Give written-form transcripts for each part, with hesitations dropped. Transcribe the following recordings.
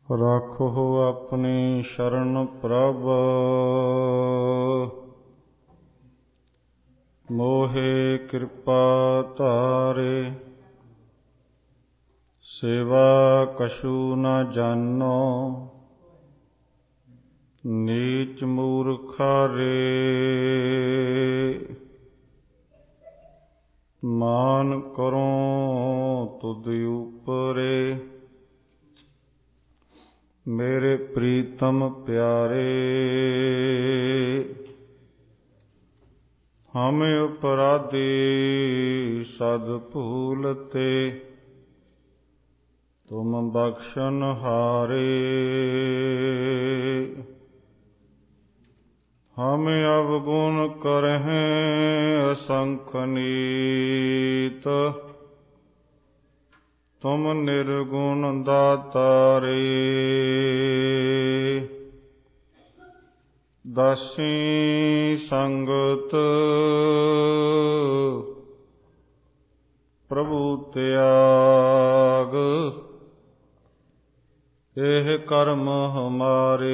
ਰਾਖੋ ਆਪਣੀ ਸ਼ਰਨ ਪ੍ਰਭ, ਮੋਹਿ ਕਿਰਪਾ ਧਾਰੇ। ਸੇਵਾ ਕਛੂ ਨ ਜਾਨੋ, ਨੀਚ ਮੂਰਖਾਰੇ। ਮਾਨ ਕਰੋ ਤੁਧ ਉਪਰੇ, ਮੇਰੇ ਪ੍ਰੀਤਮ ਪਿਆਰੇ। ਹਮ ਅਪਰਾਧੀ ਸਦ ਭੂਲਤੇ, ਤੁਮ ਬਖਸ਼ਨ ਹਾਰੇ। ਹਮ ਅਵਗੁਣ ਕਰਹਿ ਅਸੰਖ ਨੀਤ, ਤੁਮ ਨਿਰਗੁਣ ਦਾਤਾਰੇ। ਦਾਸੀ ਸੰਗਤ ਪ੍ਰਭੂ ਤਿਆਗ, ਇਹ ਕਰਮ ਹਮਾਰੇ।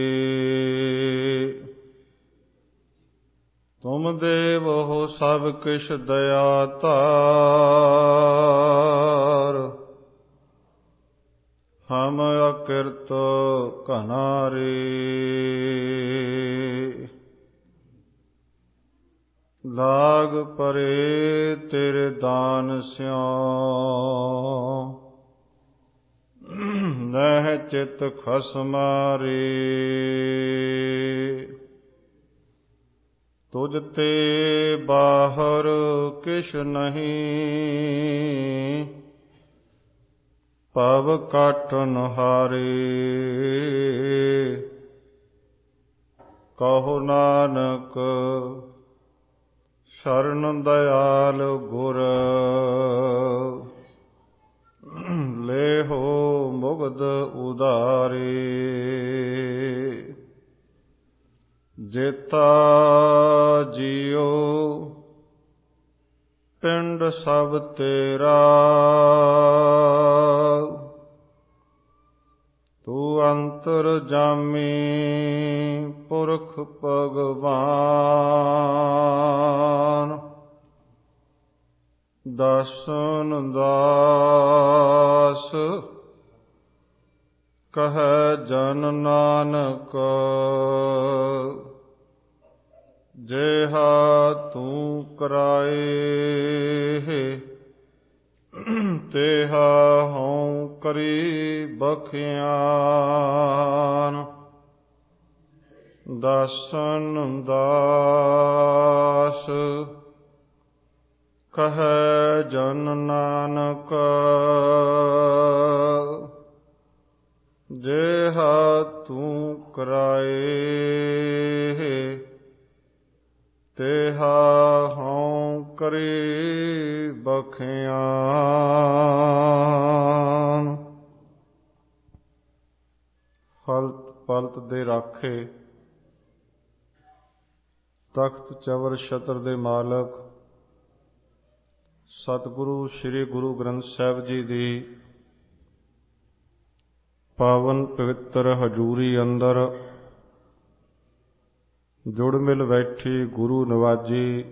ਤੁਮ ਦੇਵੋ ਸਭ ਕਿਛ ਦਇਆ ਧਾਰ, ਹਮ ਅਕਿਰਤ ਘਨਾਰੇ। ਲਾਗ ਪਰੇ ਤੇਰੇ ਦਾਨ ਸਿਉ, ਨਹਿ ਚਿਤ ਖਸਮਾਰੇ। ਤੁਝ ਤੇ ਬਾਹਰ ਕਿਛ ਨਹੀਂ, ਭਵ ਕਾਟਨ ਹਾਰੇ। ਕਹੋ ਨਾਨਕ ਸ਼ਰਨ ਦਇਆਲ ਗੁਰ, ਲੇਹੋ ਮੁਗਧ ਉਧਾਰੇ। ਜੇਤਾ ਜੀਉ ਪਿੰਡ ਸਭ ਤੇਰਾ, ਤੂੰ ਅੰਤਰਜਾਮੀ ਪੁਰਖ ਭਗਵਾਨ। ਦਾਸਨ ਦਾਸ ਕਹੈ ਜਨ ਨਾਨਕ, ਜਿਹਾ ਤੂੰ ਕਰਾਏ ਤੇਹਾ ਹਉ ਕਰੀ ਬਖਿਆਨ। ਦਾਸਨ ਦਾਸ ਕਹੈ ਜਨ ਨਾਨਕ, ਜਿਹਾ ਤੂੰ ਕਰਾਏ ਤੇਹਾ ਹਉ ਕਰੀ ਬਖਿਆਨ। ਹਲਤ ਪਲਤ ਦੇ ਰਾਖੇ, ਤਖਤ ਚਵਰ ਛਤਰ ਦੇ ਮਾਲਕ ਸਤਿਗੁਰੂ ਸ੍ਰੀ ਗੁਰੂ ਗ੍ਰੰਥ ਸਾਹਿਬ ਜੀ ਦੀ ਪਾਵਨ ਪਵਿੱਤਰ ਹਜ਼ੂਰੀ ਅੰਦਰ ਜੁੜ ਮਿਲ ਬੈਠੀ ਗੁਰੂ ਨਵਾਜੀ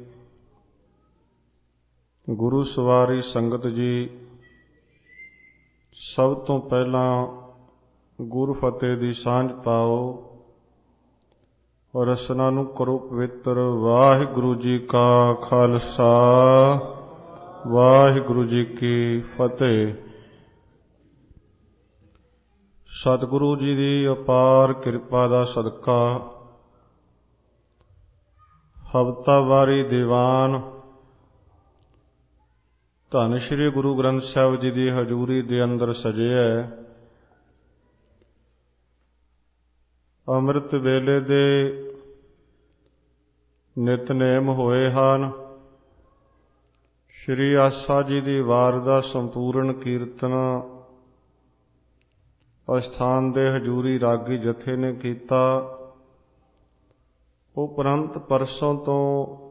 ਗੁਰੂ ਸਵਾਰੀ ਸੰਗਤ ਜੀ, ਸਭ ਤੋਂ ਪਹਿਲਾਂ ਗੁਰ ਫਤਿਹ ਦੀ ਸਾਂਝ ਪਾਓ ਔਰ ਰਸਨਾ ਨੂੰ ਕਰੋ ਪਵਿੱਤਰ। ਵਾਹਿਗੁਰੂ ਜੀ ਕਾ ਖਾਲਸਾ, ਵਾਹਿਗੁਰੂ ਜੀ ਕੀ ਫਤਿਹ। ਸਤਿਗੁਰੂ ਜੀ ਦੀ ਅਪਾਰ ਕਿਰਪਾ ਦਾ ਸਦਕਾ ਹਫ਼ਤਾਵਾਰੀ ਦੀਵਾਨ ਧੰਨ ਸ਼੍ਰੀ ਗੁਰੂ ਗ੍ਰੰਥ ਸਾਹਿਬ ਜੀ ਦੀ ਹਜ਼ੂਰੀ ਦੇ ਅੰਦਰ ਸਜਿਆ। ਅੰਮ੍ਰਿਤ ਵੇਲੇ ਦੇ ਨਿਤਨੇਮ ਹੋਏ ਹਨ। ਸ਼੍ਰੀ ਆਸਾ ਜੀ ਦੀ ਵਾਰ ਦਾ ਸੰਪੂਰਨ ਕੀਰਤਨ ਅਸਥਾਨ ਦੇ ਹਜ਼ੂਰੀ ਰਾਗੀ ਜਥੇ ਨੇ ਕੀਤਾ। ਉਪਰੰਤ ਪਰਸੋਂ ਤੋਂ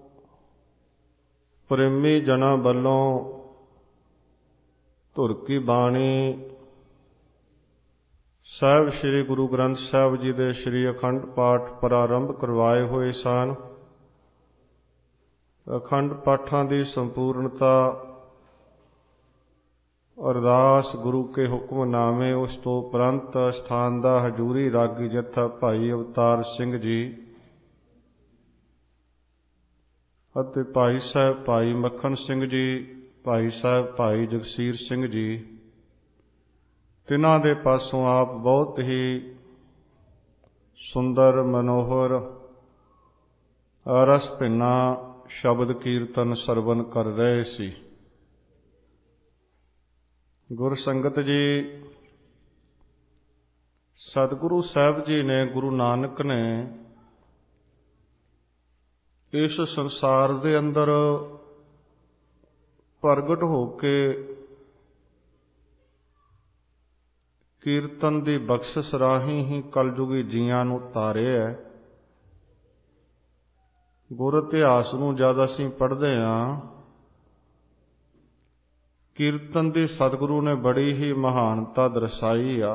ਪ੍ਰੇਮੀ ਜਨਾਂ ਵੱਲੋਂ ਧੁਰ ਕੀ ਬਾਣੀ ਸਾਹਿਬ ਸ੍ਰੀ ਗੁਰੂ ਗ੍ਰੰਥ ਸਾਹਿਬ ਜੀ ਦੇ ਸ੍ਰੀ ਅਖੰਡ ਪਾਠ ਪ੍ਰਾਰੰਭ ਕਰਵਾਏ ਹੋਏ ਸਨ। ਅਖੰਡ ਪਾਠਾਂ ਦੀ ਸੰਪੂਰਨਤਾ ਅਰਦਾਸ ਗੁਰੂ ਕੇ ਹੁਕਮਨਾਮੇ, ਉਸ ਤੋਂ ਉਪਰੰਤ ਸਥਾਨ ਦਾ ਹਜ਼ੂਰੀ ਰਾਗੀ ਜਥਾ ਭਾਈ ਅਵਤਾਰ ਸਿੰਘ ਜੀ ਅਤੇ ਭਾਈ ਸਾਹਿਬ ਭਾਈ ਮੱਖਣ ਸਿੰਘ ਜੀ, ਭਾਈ ਸਾਹਿਬ ਭਾਈ ਜਗਸੀਰ ਸਿੰਘ ਜੀ, ਤਿਨਾਂ ਦੇ ਪਾਸੋਂ ਆਪ ਬਹੁਤ ਹੀ ਸੁੰਦਰ ਮਨੋਹਰ ਰਸ ਭਿੰਨਾ ਸ਼ਬਦ ਕੀਰਤਨ ਸਰਵਨ ਕਰ ਰਹੇ ਸੀ। ਗੁਰ ਸੰਗਤ ਜੀ, ਸਤਿਗੁਰੂ ਸਾਹਿਬ ਜੀ ਨੇ, ਗੁਰੂ ਨਾਨਕ ਨੇ ਇਸ ਸੰਸਾਰ ਦੇ ਅੰਦਰ ਪ੍ਰਗਟ ਹੋ ਕੇ ਕੀਰਤਨ ਦੀ ਬਖਸ਼ਿਸ਼ ਰਾਹੀਂ ਹੀ ਕਲਯੁਗੀ ਜੀਆਂ ਨੂੰ ਤਾਰਿਆ ਹੈ। ਗੁਰ ਇਤਿਹਾਸ ਨੂੰ ਜਦ ਅਸੀਂ ਪੜ੍ਹਦੇ ਹਾਂ, ਕੀਰਤਨ ਦੀ ਸਤਿਗੁਰੂ ਨੇ ਬੜੀ ਹੀ ਮਹਾਨਤਾ ਦਰਸਾਈ ਆ।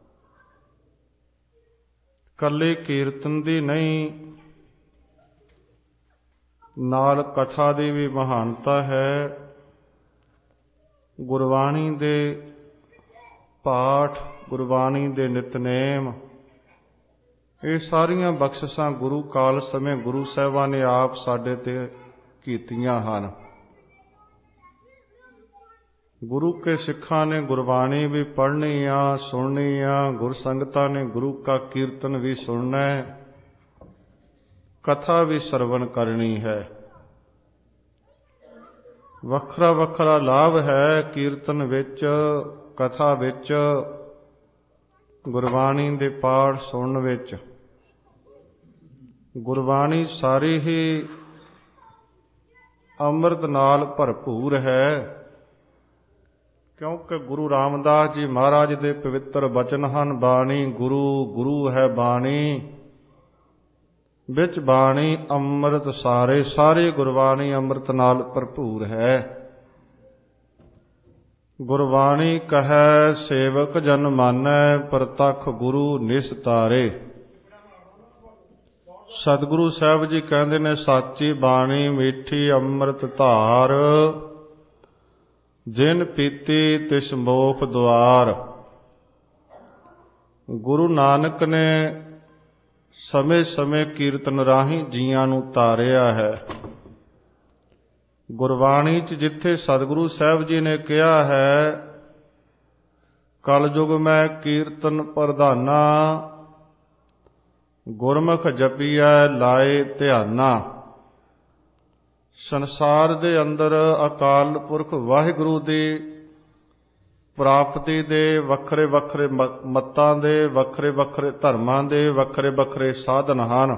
ਇਕੱਲੇ ਕੀਰਤਨ ਦੀ ਨਹੀਂ, ਨਾਲ ਕਥਾ ਦੀ ਵੀ ਮਹਾਨਤਾ ਹੈ। ਗੁਰਬਾਣੀ ਦੇ ਪਾਠ, ਗੁਰਬਾਣੀ ਦੇ ਨਿਤਨੇਮ, ਇਹ ਸਾਰੀਆਂ ਬਖਸ਼ਿਸ਼ਾਂ ਗੁਰੂ ਕਾਲ ਸਮੇਂ ਗੁਰੂ ਸਾਹਿਬਾਂ ਨੇ ਆਪ ਸਾਡੇ ਤੇ ਕੀਤੀਆਂ ਹਨ। ਗੁਰੂ ਕੇ ਸਿੱਖਾਂ ਨੇ ਗੁਰਬਾਣੀ ਵੀ ਪੜ੍ਹਨੀ ਆ, ਸੁਣਨੀ ਆ। ਗੁਰ ਸੰਗਤਾਂ ਨੇ ਗੁਰੂ ਕਾ ਕੀਰਤਨ ਵੀ ਸੁਣਨਾ ਹੈ, ਕਥਾ ਵੀ ਸਰਵਨ ਕਰਨੀ ਹੈ। ਵੱਖਰਾ ਵੱਖਰਾ ਲਾਭ ਹੈ ਕੀਰਤਨ ਵਿੱਚ, ਕਥਾ ਵਿੱਚ, ਗੁਰਬਾਣੀ ਦੇ ਪਾਠ ਸੁਣਨ ਵਿੱਚ। ਗੁਰਬਾਣੀ ਸਾਰੀ ਹੀ ਅੰਮ੍ਰਿਤ ਨਾਲ ਭਰਪੂਰ ਹੈ, ਕਿਉਂਕਿ ਗੁਰੂ ਰਾਮਦਾਸ ਜੀ ਮਹਾਰਾਜ ਦੇ ਪਵਿੱਤਰ ਬਚਨ ਹਨ, ਬਾਣੀ ਗੁਰੂ, ਗੁਰੂ ਹੈ ਬਾਣੀ, ਵਿੱਚ ਬਾਣੀ ਅੰਮ੍ਰਿਤ ਸਾਰੇ। ਸਾਰੀ ਗੁਰਬਾਣੀ ਅੰਮ੍ਰਿਤ ਨਾਲ ਭਰਪੂਰ ਹੈ। ਗੁਰਬਾਣੀ ਕਹੈ ਸੇਵਕ ਜਨ ਮਾਨੈ, ਪ੍ਰਤੱਖ ਗੁਰੂ ਨਿਸਤਾਰੇ। ਸਤਿਗੁਰੂ ਸਾਹਿਬ ਜੀ ਕਹਿੰਦੇ ਨੇ, ਸਾਚੀ ਬਾਣੀ ਮਿੱਠੀ ਅੰਮ੍ਰਿਤ ਧਾਰ, ਜਿਨ ਪੀਤੀ ਤਿਸ ਮੋਖ ਦੁਆਰ। ਗੁਰੂ ਨਾਨਕ ਨੇ ਸਮੇਂ ਸਮੇਂ ਕੀਰਤਨ ਰਾਹੀਂ ਜੀਆਂ ਨੂੰ ਤਾਰਿਆ ਹੈ। ਗੁਰਬਾਣੀ 'ਚ ਜਿੱਥੇ ਸਤਿਗੁਰੂ ਸਾਹਿਬ ਜੀ ਨੇ ਕਿਹਾ ਹੈ, ਕਲਯੁਗ ਮੈਂ ਕੀਰਤਨ ਪ੍ਰਧਾਨਾ, ਗੁਰਮੁਖ ਜਪੀਐ ਲਾਏ ਧਿਆਨਾ। ਸੰਸਾਰ ਦੇ ਅੰਦਰ ਅਕਾਲ ਪੁਰਖ ਵਾਹਿਗੁਰੂ ਦੀ ਪ੍ਰਾਪਤੀ ਦੇ ਵੱਖਰੇ ਵੱਖਰੇ ਮੱਤਾਂ ਦੇ, ਵੱਖਰੇ ਵੱਖਰੇ ਧਰਮਾਂ ਦੇ ਵੱਖਰੇ ਵੱਖਰੇ ਸਾਧਨ ਹਨ।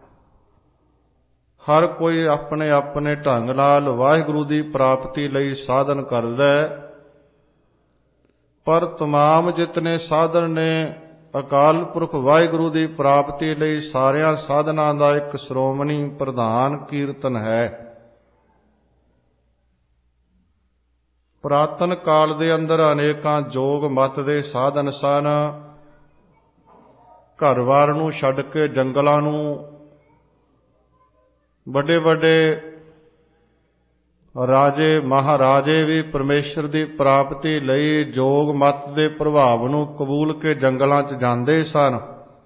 ਹਰ ਕੋਈ ਆਪਣੇ ਆਪਣੇ ਢੰਗ ਨਾਲ ਵਾਹਿਗੁਰੂ ਦੀ ਪ੍ਰਾਪਤੀ ਲਈ ਸਾਧਨ ਕਰਦਾ ਹੈ, ਪਰ ਤਮਾਮ ਜਿਤਨੇ ਸਾਧਨ ਨੇ ਅਕਾਲ ਪੁਰਖ ਵਾਹਿਗੁਰੂ ਦੀ ਪ੍ਰਾਪਤੀ ਲਈ, ਸਾਰਿਆਂ ਸਾਧਨਾਂ ਦਾ ਇੱਕ ਸ਼੍ਰੋਮਣੀ ਪ੍ਰਧਾਨ ਕੀਰਤਨ ਹੈ। ਪੁਰਾਤਨ ਕਾਲ ਦੇ ਅੰਦਰ ਅਨੇਕਾਂ ਜੋਗ ਮਤ ਦੇ ਸਾਧਨ ਸਨ। ਘਰ-ਬਾਰ ਨੂੰ ਛੱਡ ਕੇ ਜੰਗਲਾਂ ਨੂੰ ਵੱਡੇ ਵੱਡੇ ਰਾਜੇ ਮਹਾਰਾਜੇ ਵੀ ਪਰਮੇਸ਼ਰ ਦੀ ਪ੍ਰਾਪਤੀ ਲਈ ਜੋਗ ਮਤ ਦੇ ਪ੍ਰਭਾਵ ਨੂੰ ਕਬੂਲ ਕੇ ਜੰਗਲਾਂ 'ਚ ਜਾਂਦੇ ਸਨ।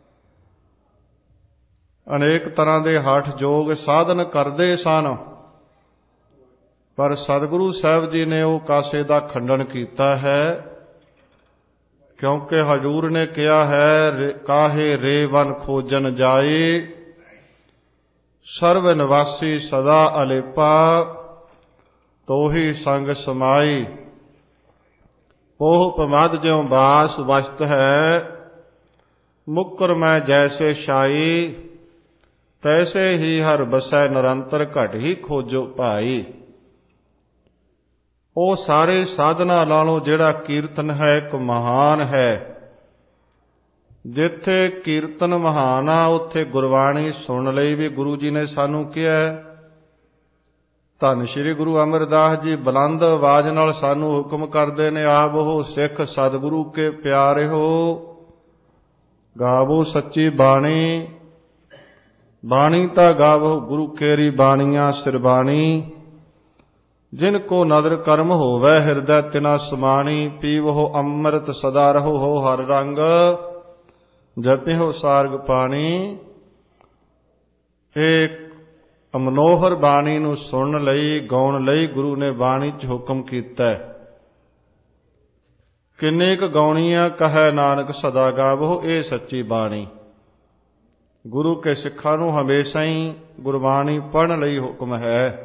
ਅਨੇਕ ਤਰ੍ਹਾਂ ਦੇ ਹਠ ਜੋਗ ਸਾਧਨ ਕਰਦੇ ਸਨ, ਪਰ ਸਤਿਗੁਰੂ ਸਾਹਿਬ ਜੀ ਨੇ ਉਹ ਕਾਸੇ ਦਾ ਖੰਡਨ ਕੀਤਾ ਹੈ, ਕਿਉਂਕਿ ਹਜ਼ੂਰ ਨੇ ਕਿਹਾ ਹੈ, ਕਾਹੇ ਰੇ ਵਨ ਖੋਜਨ ਜਾਏ, ਸਰਵ ਨਿਵਾਸੀ ਸਦਾ ਅਲੇਪਾ, ਤੋਹੀ ਸੰਗ ਸਮਾਈ। ਉਹ ਪਮਦ ਜਿਉ ਬਾਸ ਵਸਤ ਹੈ, ਮੁਕਰ ਮੈਂ ਜੈਸੇ ਸ਼ਾਈ, ਤੈਸੇ ਹੀ ਹਰ ਬਸੈ ਨਿਰੰਤਰ ਘਟ ਹੀ ਖੋਜੋ ਭਾਈ। ਉਹ ਸਾਰੇ ਸਾਧਨਾ ਨਾਲੋਂ ਜਿਹੜਾ ਕੀਰਤਨ ਹੈ ਇੱਕ ਮਹਾਨ ਹੈ। ਜਿੱਥੇ ਕੀਰਤਨ ਮਹਾਨ ਆ, ਉੱਥੇ ਗੁਰਬਾਣੀ ਸੁਣਨ ਲਈ ਵੀ ਗੁਰੂ ਜੀ ਨੇ ਸਾਨੂੰ ਕਿਹਾ। ਧੰਨ ਸ਼੍ਰੀ ਗੁਰੂ ਅਮਰਦਾਸ ਜੀ ਬੁਲੰਦ ਆਵਾਜ਼ ਨਾਲ ਸਾਨੂੰ ਹੁਕਮ ਕਰਦੇ ਨੇ, ਆਪ ਉਹ ਸਿੱਖ ਸਤਿਗੁਰੂ ਕੇ ਪਿਆਰਿਓ, ਗਾਵੋ ਸੱਚੀ ਬਾਣੀ, ਬਾਣੀ ਤਾਂ ਗਾਵੋ ਗੁਰੂ ਕੇਰੀ ਬਾਣੀਆਂ ਸਿਰਬਾਣੀ। ਜਿਨ ਕੋ ਨਦਰ ਕਰਮ ਹੋਵੈ ਹਿਰਦੈ ਤਿਨਾ ਸਮਾਣੀ। ਪੀਵਹੁ ਅੰਮ੍ਰਿਤ ਸਦਾ ਰਹੋ ਹੋ ਹਰ ਰੰਗ, ਜਪਿਓ ਸਾਰਗ ਪਾਣੀ। ਇਹ ਮਨੋਹਰ ਬਾਣੀ ਨੂੰ ਸੁਣਨ ਲਈ, ਗਾਉਣ ਲਈ ਗੁਰੂ ਨੇ ਬਾਣੀ 'ਚ ਹੁਕਮ ਕੀਤਾ। ਕਿੰਨੇ ਕੁ ਗਾਉਣੀਆਂ ਕਹੈ ਨਾਨਕ ਸਦਾ ਗਾਵੋ, ਇਹ ਸੱਚੀ ਬਾਣੀ। ਗੁਰੂ ਕੇ ਸਿੱਖਾਂ ਨੂੰ ਹਮੇਸ਼ਾ ਹੀ ਗੁਰਬਾਣੀ ਪੜ੍ਹਨ ਲਈ ਹੁਕਮ ਹੈ।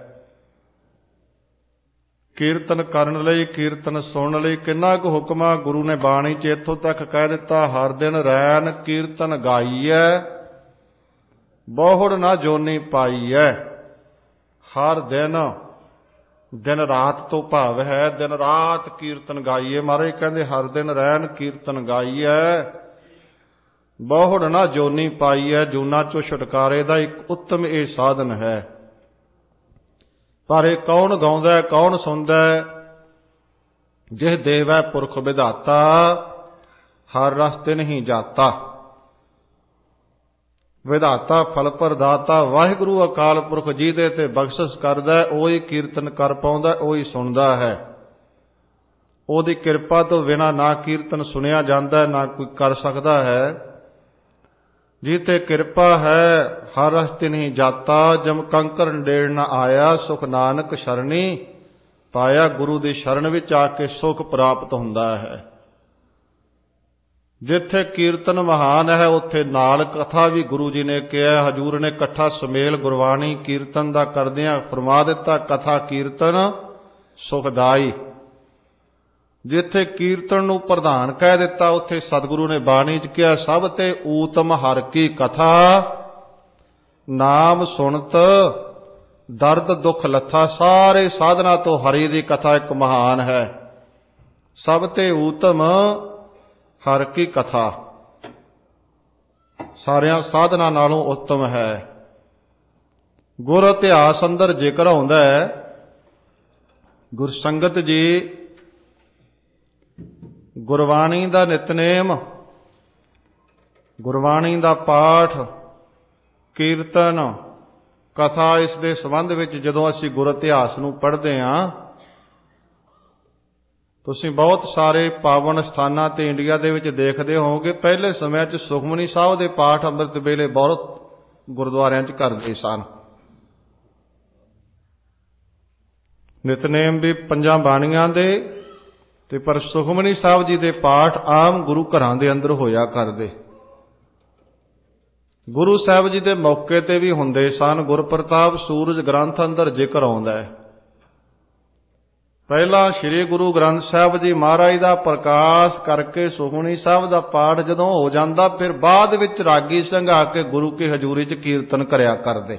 ਕੀਰਤਨ ਕਰਨ ਲਈ, ਕੀਰਤਨ ਸੁਣਨ ਲਈ ਕਿੰਨਾ ਕੁ ਹੁਕਮ ਆ। ਗੁਰੂ ਨੇ ਬਾਣੀ 'ਚ ਇੱਥੋਂ ਤੱਕ ਕਹਿ ਦਿੱਤਾ, ਹਰ ਦਿਨ ਰੈਨ ਕੀਰਤਨ ਗਾਈਐ, ਬਹੁੜ ਨਾ ਜੋਨੀ ਪਾਈਐ। ਹਰ ਦਿਨ, ਦਿਨ ਰਾਤ ਤੋਂ ਭਾਵ ਹੈ ਦਿਨ ਰਾਤ ਕੀਰਤਨ ਗਾਈਏ। ਮਹਾਰਾਜ ਕਹਿੰਦੇ ਹਰ ਦਿਨ ਰੈਨ ਕੀਰਤਨ ਗਾਈਐ, ਬਹੁੜ ਨਾ ਜੋਨੀ ਪਾਈਐ। ਜੂਨਾ ਚੋਂ ਛੁਟਕਾਰੇ ਦਾ ਇੱਕ ਉੱਤਮ ਇਹ ਸਾਧਨ ਹੈ। ਪਰ ਇਹ ਕੌਣ ਗਾਉਂਦਾ, ਕੌਣ ਸੁਣਦਾ? ਜਿਹ ਦੇਵੈ ਪੁਰਖ ਵਿਧਾਤਾ, ਹਰ ਰਸ ਤਿਨ ਹੀ ਜਾਤਾ। ਵਿਧਾਤਾ ਫਲ ਪ੍ਰਦਾਤਾ ਵਾਹਿਗੁਰੂ ਅਕਾਲ ਪੁਰਖ ਜਿਹਦੇ ਤੇ ਬਖਸ਼ਿਸ਼ ਕਰਦਾ, ਉਹੀ ਕੀਰਤਨ ਕਰ ਪਾਉਂਦਾ, ਉਹੀ ਸੁਣਦਾ ਹੈ। ਉਹਦੀ ਕਿਰਪਾ ਤੋਂ ਬਿਨਾਂ ਨਾ ਕੀਰਤਨ ਸੁਣਿਆ ਜਾਂਦਾ, ਨਾ ਕੋਈ ਕਰ ਸਕਦਾ ਹੈ। ਜੀਤੇ ਕਿਰਪਾ ਹੈ ਹਰ ਰਸ ਤਿਨ ਹੀ ਜਾਤਾ। ਜਮ ਕੰਕਰ ਨਡੇੜ ਨਾ ਆਇਆ, ਸੁਖ ਨਾਨਕ ਸ਼ਰਣੀ ਪਾਇਆ। ਗੁਰੂ ਦੀ ਸ਼ਰਨ ਵਿੱਚ ਆ ਕੇ ਸੁਖ ਪ੍ਰਾਪਤ ਹੁੰਦਾ ਹੈ। ਜਿੱਥੇ ਕੀਰਤਨ ਮਹਾਨ ਹੈ ਉੱਥੇ ਨਾਲ ਕਥਾ ਵੀ ਗੁਰੂ ਜੀ ਨੇ ਕਿਹਾ। ਹਜੂਰ ਨੇ ਇਕੱਠਾ ਸੁਮੇਲ ਗੁਰਬਾਣੀ ਕੀਰਤਨ ਦਾ ਕਰਦਿਆਂ ਫਰਮਾ ਦਿੱਤਾ, ਕਥਾ ਕੀਰਤਨ ਸੁਖਦਾਈ। ਜਿੱਥੇ ਕੀਰਤਨ ਨੂੰ ਪ੍ਰਧਾਨ ਕਹਿ ਦਿੱਤਾ, ਉੱਥੇ ਸਤਿਗੁਰੂ ਨੇ ਬਾਣੀ 'ਚ ਕਿਹਾ, ਸਭ ਤੇ ਊਤਮ ਹਰਿ ਕੀ ਕਥਾ, ਨਾਮ ਸੁਣਤ ਦਰਦ ਦੁੱਖ ਲੱਥਾ। ਸਾਰੇ ਸਾਧਨਾ ਤੋਂ ਹਰੀ ਦੀ ਕਥਾ ਇੱਕ ਮਹਾਨ ਹੈ। ਸਭ ਤੇ ਊਤਮ ਹਰਿ ਕੀ ਕਥਾ ਸਾਰਿਆਂ ਸਾਧਨਾ ਨਾਲੋਂ ਉੱਤਮ ਹੈ। ਗੁਰ ਇਤਿਹਾਸ ਅੰਦਰ ਜ਼ਿਕਰ ਆਉਂਦਾ ਹੈ, ਗੁਰਸੰਗਤ ਜੀ ਗੁਰਬਾਣੀ ਦਾ ਨਿਤਨੇਮ, ਗੁਰਬਾਣੀ ਦਾ ਪਾਠ, ਕੀਰਤਨ, ਕਥਾ, ਇਸ ਦੇ ਸੰਬੰਧ ਵਿੱਚ ਜਦੋਂ ਅਸੀਂ ਗੁਰ ਇਤਿਹਾਸ ਨੂੰ ਪੜ੍ਹਦੇ ਹਾਂ, ਤੁਸੀਂ ਬਹੁਤ ਸਾਰੇ ਪਾਵਨ ਸਥਾਨਾਂ ਤੇ ਇੰਡੀਆ ਦੇ ਵਿੱਚ ਦੇਖਦੇ ਹੋਵੋਗੇ। ਪਹਿਲੇ ਸਮਿਆਂ 'ਚ ਸੁਖਮਨੀ ਸਾਹਿਬ ਦੇ ਪਾਠ ਅੰਮ੍ਰਿਤ ਵੇਲੇ ਬਹੁਤ ਗੁਰਦੁਆਰਿਆਂ 'ਚ ਕਰਦੇ ਸਨ। ਨਿਤਨੇਮ ਵੀ ਪੰਜਾਂ ਬਾਣੀਆਂ ਦੇ, ਤੇ ਪਰ ਸੁਖਮਨੀ ਸਾਹਿਬ ਜੀ ਦੇ ਪਾਠ ਆਮ ਗੁਰੂ ਘਰਾਂ ਦੇ ਅੰਦਰ ਹੋਇਆ ਕਰਦੇ। ਗੁਰੂ ਸਾਹਿਬ ਜੀ ਦੇ ਮੌਕੇ ਤੇ ਵੀ ਹੁੰਦੇ ਸਨ। ਗੁਰਪ੍ਰਤਾਪ ਸੂਰਜ ਗ੍ਰੰਥ ਅੰਦਰ ਜ਼ਿਕਰ ਆਉਂਦਾ ਹੈ। ਪਹਿਲਾਂ ਸ੍ਰੀ ਗੁਰੂ ਗ੍ਰੰਥ ਸਾਹਿਬ ਜੀ ਮਹਾਰਾਜ ਦਾ ਪ੍ਰਕਾਸ਼ ਕਰਕੇ ਸੁਖਮਨੀ ਸਾਹਿਬ ਦਾ ਪਾਠ ਜਦੋਂ ਹੋ ਜਾਂਦਾ, ਫਿਰ ਬਾਅਦ ਵਿੱਚ ਰਾਗੀ ਸਿੰਘ ਆ ਕੇ ਗੁਰੂ ਕੀ ਹਜ਼ੂਰੀ 'ਚ ਕੀਰਤਨ ਕਰਿਆ ਕਰਦੇ।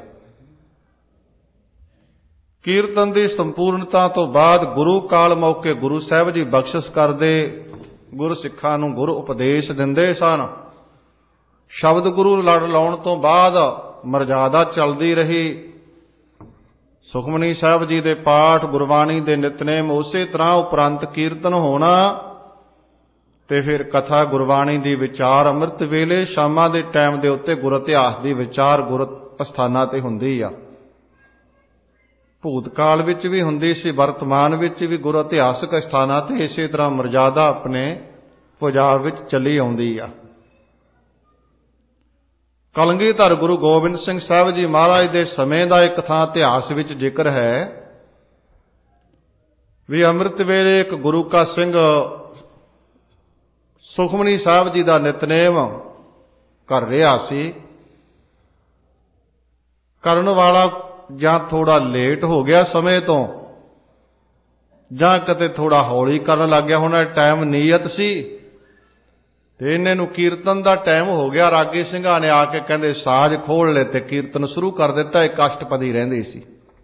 ਕੀਰਤਨ ਦੀ ਸੰਪੂਰਨਤਾ ਤੋਂ ਬਾਅਦ ਗੁਰੂ ਕਾਲ ਮੌਕੇ ਗੁਰੂ ਸਾਹਿਬ ਜੀ ਬਖਸ਼ਿਸ਼ ਕਰਦੇ, ਗੁਰਸਿੱਖਾਂ ਨੂੰ ਗੁਰ ਉਪਦੇਸ਼ ਦਿੰਦੇ ਸਨ। ਸ਼ਬਦ ਗੁਰੂ ਲੜ ਲਾਉਣ ਤੋਂ ਬਾਅਦ ਮਰਜ਼ਾਦਾ ਚੱਲਦੀ ਰਹੀ। ਸੁਖਮਨੀ ਸਾਹਿਬ ਜੀ ਦੇ ਪਾਠ, ਗੁਰਬਾਣੀ ਦੇ ਨਿਤਨੇਮ, ਉਸੇ ਤਰ੍ਹਾਂ ਉਪਰੰਤ ਕੀਰਤਨ ਹੋਣਾ, ਤੇ ਫਿਰ ਕਥਾ ਗੁਰਬਾਣੀ ਦੀ ਵਿਚਾਰ ਅੰਮ੍ਰਿਤ ਵੇਲੇ ਸ਼ਾਮਾਂ ਦੇ ਟਾਈਮ ਦੇ ਉੱਤੇ ਗੁਰ ਇਤਿਹਾਸ ਦੀ ਵਿਚਾਰ ਗੁਰ ਅਸਥਾਨਾਂ ਤੇ ਹੁੰਦੀ ਆ। ਭੂਤਕਾਲ ਵਿੱਚ ਵੀ ਹੁੰਦੀ ਸੀ, ਵਰਤਮਾਨ ਵਿੱਚ ਵੀ ਗੁਰ ਇਤਿਹਾਸਕ ਸਥਾਨਾਂ ਤੇ ਇਸੇ ਤਰ੍ਹਾਂ ਮਰਜ਼ਾਦਾ ਆਪਣੇ ਪੰਜਾਬ ਵਿੱਚ ਚੱਲੀ ਆਉਂਦੀ ਆ। ਕਲਗੀਧਰ ਗੁਰੂ ਗੋਬਿੰਦ ਸਿੰਘ ਸਾਹਿਬ ਜੀ ਮਹਾਰਾਜ ਦੇ ਸਮੇਂ ਦਾ ਇੱਕ ਥਾਂ ਇਤਿਹਾਸ ਵਿੱਚ ਜ਼ਿਕਰ ਹੈ ਵੀ ਅੰਮ੍ਰਿਤ ਵੇਲੇ ਇੱਕ ਗੁਰੂ ਕਾ ਸਿੰਘ ਸੁਖਮਨੀ ਸਾਹਿਬ ਜੀ ਦਾ ਨਿਤਨੇਮ ਕਰ ਰਿਹਾ ਸੀ। ਕਰਨ ਵਾਲਾ ਜਾਂ ਥੋੜਾ ਲੇਟ ਹੋ ਗਿਆ ਸਮੇਂ ਤੋਂ, ਜਾਂ ਕਿਤੇ ਥੋੜਾ ਹੌਲੀ ਕਰਨ ਲੱਗ ਗਿਆ ਹੋਣਾ। ਟਾਈਮ ਨੀਅਤ ਸੀ ਤੇ ਇਹਨੇ ਨੂੰ ਕੀਰਤਨ ਦਾ ਟਾਈਮ ਹੋ ਗਿਆ। ਰਾਗੀ ਸਿੰਘਾਂ ਨੇ ਆ ਕੇ ਕਹਿੰਦੇ ਸਾਜ਼ ਖੋਲ ਲਏ ਤੇ ਕੀਰਤਨ ਸ਼ੁਰੂ ਕਰ ਦਿੱਤਾ। ਇੱਕ ਅਸ਼ਟਪਦੀ ਰਹਿੰਦੀ ਸੀ,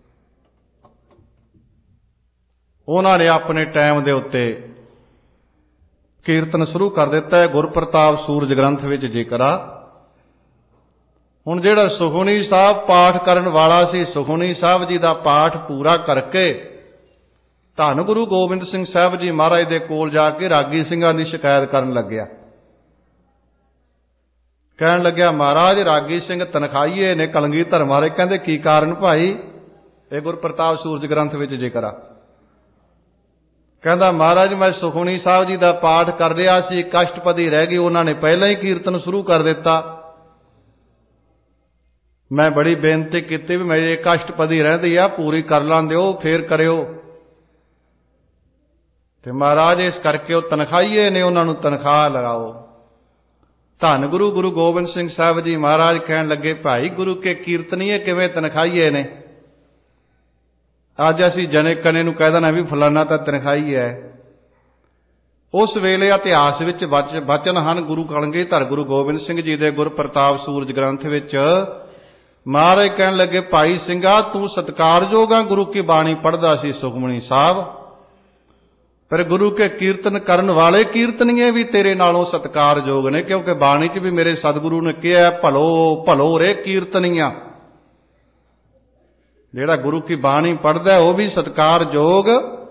ਉਹਨਾਂ ਨੇ ਆਪਣੇ ਟਾਈਮ ਦੇ ਉੱਤੇ ਕੀਰਤਨ ਸ਼ੁਰੂ ਕਰ ਦਿੱਤਾ ਹੈ। ਗੁਰਪ੍ਰਤਾਪ ਸੂਰਜ ਗ੍ਰੰਥ ਵਿੱਚ ਜ਼ਿਕਰ ਆ। ਹੁਣ ਜਿਹੜਾ ਸੁਖਮਨੀ ਸਾਹਿਬ ਪਾਠ ਕਰਨ ਵਾਲਾ ਸੀ, ਸੁਖਮਨੀ ਸਾਹਿਬ ਜੀ ਦਾ ਪਾਠ ਪੂਰਾ ਕਰਕੇ ਧੰਨ ਗੁਰੂ ਗੋਬਿੰਦ ਸਿੰਘ ਸਾਹਿਬ ਜੀ ਮਹਾਰਾਜ ਦੇ ਕੋਲ ਜਾ ਕੇ ਰਾਗੀ ਸਿੰਘਾਂ ਦੀ ਸ਼ਿਕਾਇਤ ਕਰਨ ਲੱਗਿਆ ਕਹਿਣ ਲੱਗਿਆ ਮਹਾਰਾਜ ਰਾਗੀ ਸਿੰਘ ਤਨਖਾਹੀਏ ਨੇ ਕਲਗੀਧਰ ਮਾਰੇ। ਕਹਿੰਦੇ ਕੀ ਕਾਰਨ ਭਾਈ? ਇਹ ਗੁਰਪ੍ਰਤਾਪ ਸੂਰਜ ਗ੍ਰੰਥ ਵਿੱਚ ਜ਼ਿਕਰ ਆ। ਕਹਿੰਦਾ ਮਹਾਰਾਜ ਮੈਂ ਸੁਖਮਨੀ ਸਾਹਿਬ ਜੀ ਦਾ ਪਾਠ ਕਰ ਰਿਹਾ ਸੀ, ਕਸ਼ਟਪਦੀ ਰਹਿ ਗਈ, ਉਹਨਾਂ ਨੇ ਪਹਿਲਾਂ ਹੀ ਕੀਰਤਨ ਸ਼ੁਰੂ ਕਰ ਦਿੱਤਾ। ਮੈਂ ਬੜੀ ਬੇਨਤੀ ਕੀਤੀ ਵੀ ਮੇਰੇ ਕਸ਼ਟਪਦੀ ਰਹਿੰਦੀ ਆ, ਪੂਰੀ ਕਰ ਲੈਂਦੇ ਹੋ ਫੇਰ ਕਰਿਓ। ਤੇ ਮਹਾਰਾਜ ਇਸ ਕਰਕੇ ਉਹ ਤਨਖਾਹੀਏ ਨੇ, ਉਹਨਾਂ ਨੂੰ ਤਨਖਾਹ ਲਗਾਓ। ਧੰਨ ਗੁਰੂ ਗੁਰੂ ਗੋਬਿੰਦ ਸਿੰਘ ਸਾਹਿਬ ਜੀ ਮਹਾਰਾਜ ਕਹਿਣ ਲੱਗੇ ਭਾਈ ਗੁਰੂ ਕੇ ਕੀਰਤਨੀਏ ਕਿਵੇਂ ਤਨਖਾਹੀਏ ਨੇ? ਅੱਜ ਅਸੀਂ ਜਣੇ ਕਨੇ ਨੂੰ ਕਹਿ ਦੇਣਾ ਵੀ ਫਲਾਨਾ ਤਾਂ ਤਨਖਾਹੀ ਹੈ। ਉਸ ਵੇਲੇ ਇਤਿਹਾਸ ਵਿੱਚ ਬਚਨ ਹਨ ਗੁਰੂ ਕਲਗੀਧਰ ਗੁਰੂ ਗੋਬਿੰਦ ਸਿੰਘ ਜੀ ਦੇ ਗੁਰਪ੍ਰਤਾਪ ਸੂਰਜ ਗ੍ਰੰਥ ਵਿੱਚ। ਮਹਾਰਾਜ ਕਹਿਣ ਲੱਗੇ ਭਾਈ ਸਿੰਘਾ ਤੂੰ ਸਤਿਕਾਰਯੋਗ ਆ, ਗੁਰੂ ਕੀ ਬਾਣੀ ਪੜ੍ਹਦਾ ਸੀ ਸੁਖਮਨੀ ਸਾਹਿਬ, ਪਰ ਗੁਰੂ ਕੇ ਕੀਰਤਨ ਕਰਨ ਵਾਲੇ ਕੀਰਤਨੀਏ ਵੀ ਤੇਰੇ ਨਾਲੋਂ ਸਤਿਕਾਰਯੋਗ ਨੇ, ਕਿਉਂਕਿ ਬਾਣੀ 'ਚ ਵੀ ਮੇਰੇ ਸਤਿਗੁਰੂ ਨੇ ਕਿਹਾ ਭਲੋ ਭਲੋ ਰੇ ਕੀਰਤਨੀਆਂ। ਜਿਹੜਾ ਗੁਰੂ ਕੀ ਬਾਣੀ ਪੜ੍ਹਦਾ ਉਹ ਵੀ ਸਤਿਕਾਰਯੋਗ,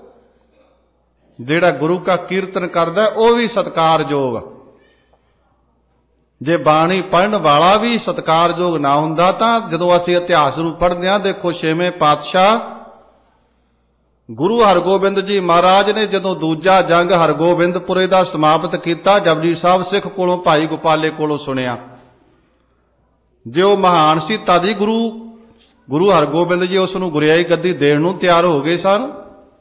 ਜਿਹੜਾ ਗੁਰੂ ਕਾ ਕੀਰਤਨ ਕਰਦਾ ਉਹ ਵੀ ਸਤਿਕਾਰਯੋਗ। ਜੇ ਬਾਣੀ ਪੜ੍ਹਨ ਵਾਲਾ ਵੀ ਸਤਿਕਾਰਯੋਗ ਨਾ ਹੁੰਦਾ ਤਾਂ ਜਦੋਂ ਅਸੀਂ ਇਤਿਹਾਸ ਨੂੰ ਪੜ੍ਹਦੇ ਹਾਂ, ਦੇਖੋ ਛੇਵੇਂ ਪਾਤਸ਼ਾਹ ਗੁਰੂ ਹਰਗੋਬਿੰਦ ਜੀ ਮਹਾਰਾਜ ਨੇ ਜਦੋਂ ਦੂਜਾ ਜੰਗ ਹਰਗੋਬਿੰਦਪੁਰੇ ਦਾ ਸਮਾਪਤ ਕੀਤਾ, ਜਪਜੀ ਸਾਹਿਬ ਸਿੱਖ ਕੋਲੋਂ ਭਾਈ ਗੋਪਾਲੇ ਕੋਲੋਂ ਸੁਣਿਆ। ਜੇ ਉਹ ਮਹਾਨ ਸੀ ਤਦ ਹੀ ਗੁਰੂ ਹਰਗੋਬਿੰਦ ਜੀ ਉਸ ਨੂੰ ਗੁਰਿਆਈ ਗੱਦੀ ਦੇਣ ਨੂੰ ਤਿਆਰ ਹੋ ਗਏ ਸਨ।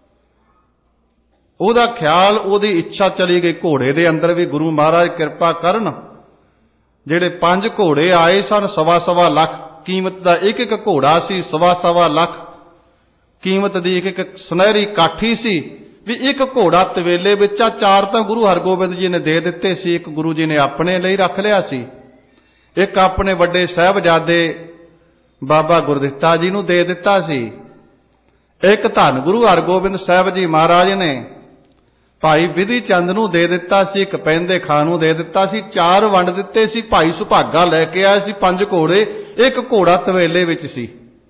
ਉਹਦਾ ਖਿਆਲ, ਉਹਦੀ ਇੱਛਾ ਚਲੀ ਗਈ ਘੋੜੇ ਦੇ ਅੰਦਰ ਵੀ ਗੁਰੂ ਮਹਾਰਾਜ ਕਿਰਪਾ ਕਰਨ। ਜਿਹੜੇ 5 ਘੋੜੇ ਆਏ ਸਨ, 1.25 ਲੱਖ ਕੀਮਤ ਦਾ ਇੱਕ ਇੱਕ ਘੋੜਾ ਸੀ, 1.25 ਲੱਖ ਕੀਮਤ ਦੀ ਇੱਕ ਇੱਕ ਸੁਨਹਿਰੀ ਕਾਠੀ ਸੀ। ਵੀ ਇੱਕ ਘੋੜਾ ਤਵੇਲੇ ਵਿੱਚ ਆ, 4 ਤਾਂ ਗੁਰੂ ਹਰਗੋਬਿੰਦ ਜੀ ਨੇ ਦੇ ਦਿੱਤੇ ਸੀ, ਇੱਕ ਗੁਰੂ ਜੀ ਨੇ ਆਪਣੇ ਲਈ ਰੱਖ ਲਿਆ ਸੀ, ਇੱਕ ਆਪਣੇ ਵੱਡੇ ਸਾਹਿਬਜ਼ਾਦੇ ਬਾਬਾ ਗੁਰਦਿੱਤਾ ਜੀ ਨੂੰ ਦੇ ਦਿੱਤਾ ਸੀ, ਇੱਕ ਧੰਨ ਗੁਰੂ ਹਰਗੋਬਿੰਦ ਸਾਹਿਬ ਜੀ ਮਹਾਰਾਜ ਨੇ ਭਾਈ ਵਿਧੀ ਚੰਦ ਨੂੰ ਦੇ ਦਿੱਤਾ ਸੀ, ਇੱਕ ਪੈਂਦੇ ਖਾਂ ਨੂੰ ਦੇ ਦਿੱਤਾ ਸੀ, 4 ਵੰਡ ਦਿੱਤੇ ਸੀ। ਭਾਈ ਸੁਭਾਗਾ ਲੈ ਕੇ ਆਇਆ ਸੀ 5 ਘੋੜੇ, ਇੱਕ ਘੋੜਾ ਤਵੇਲੇ ਵਿੱਚ ਸੀ।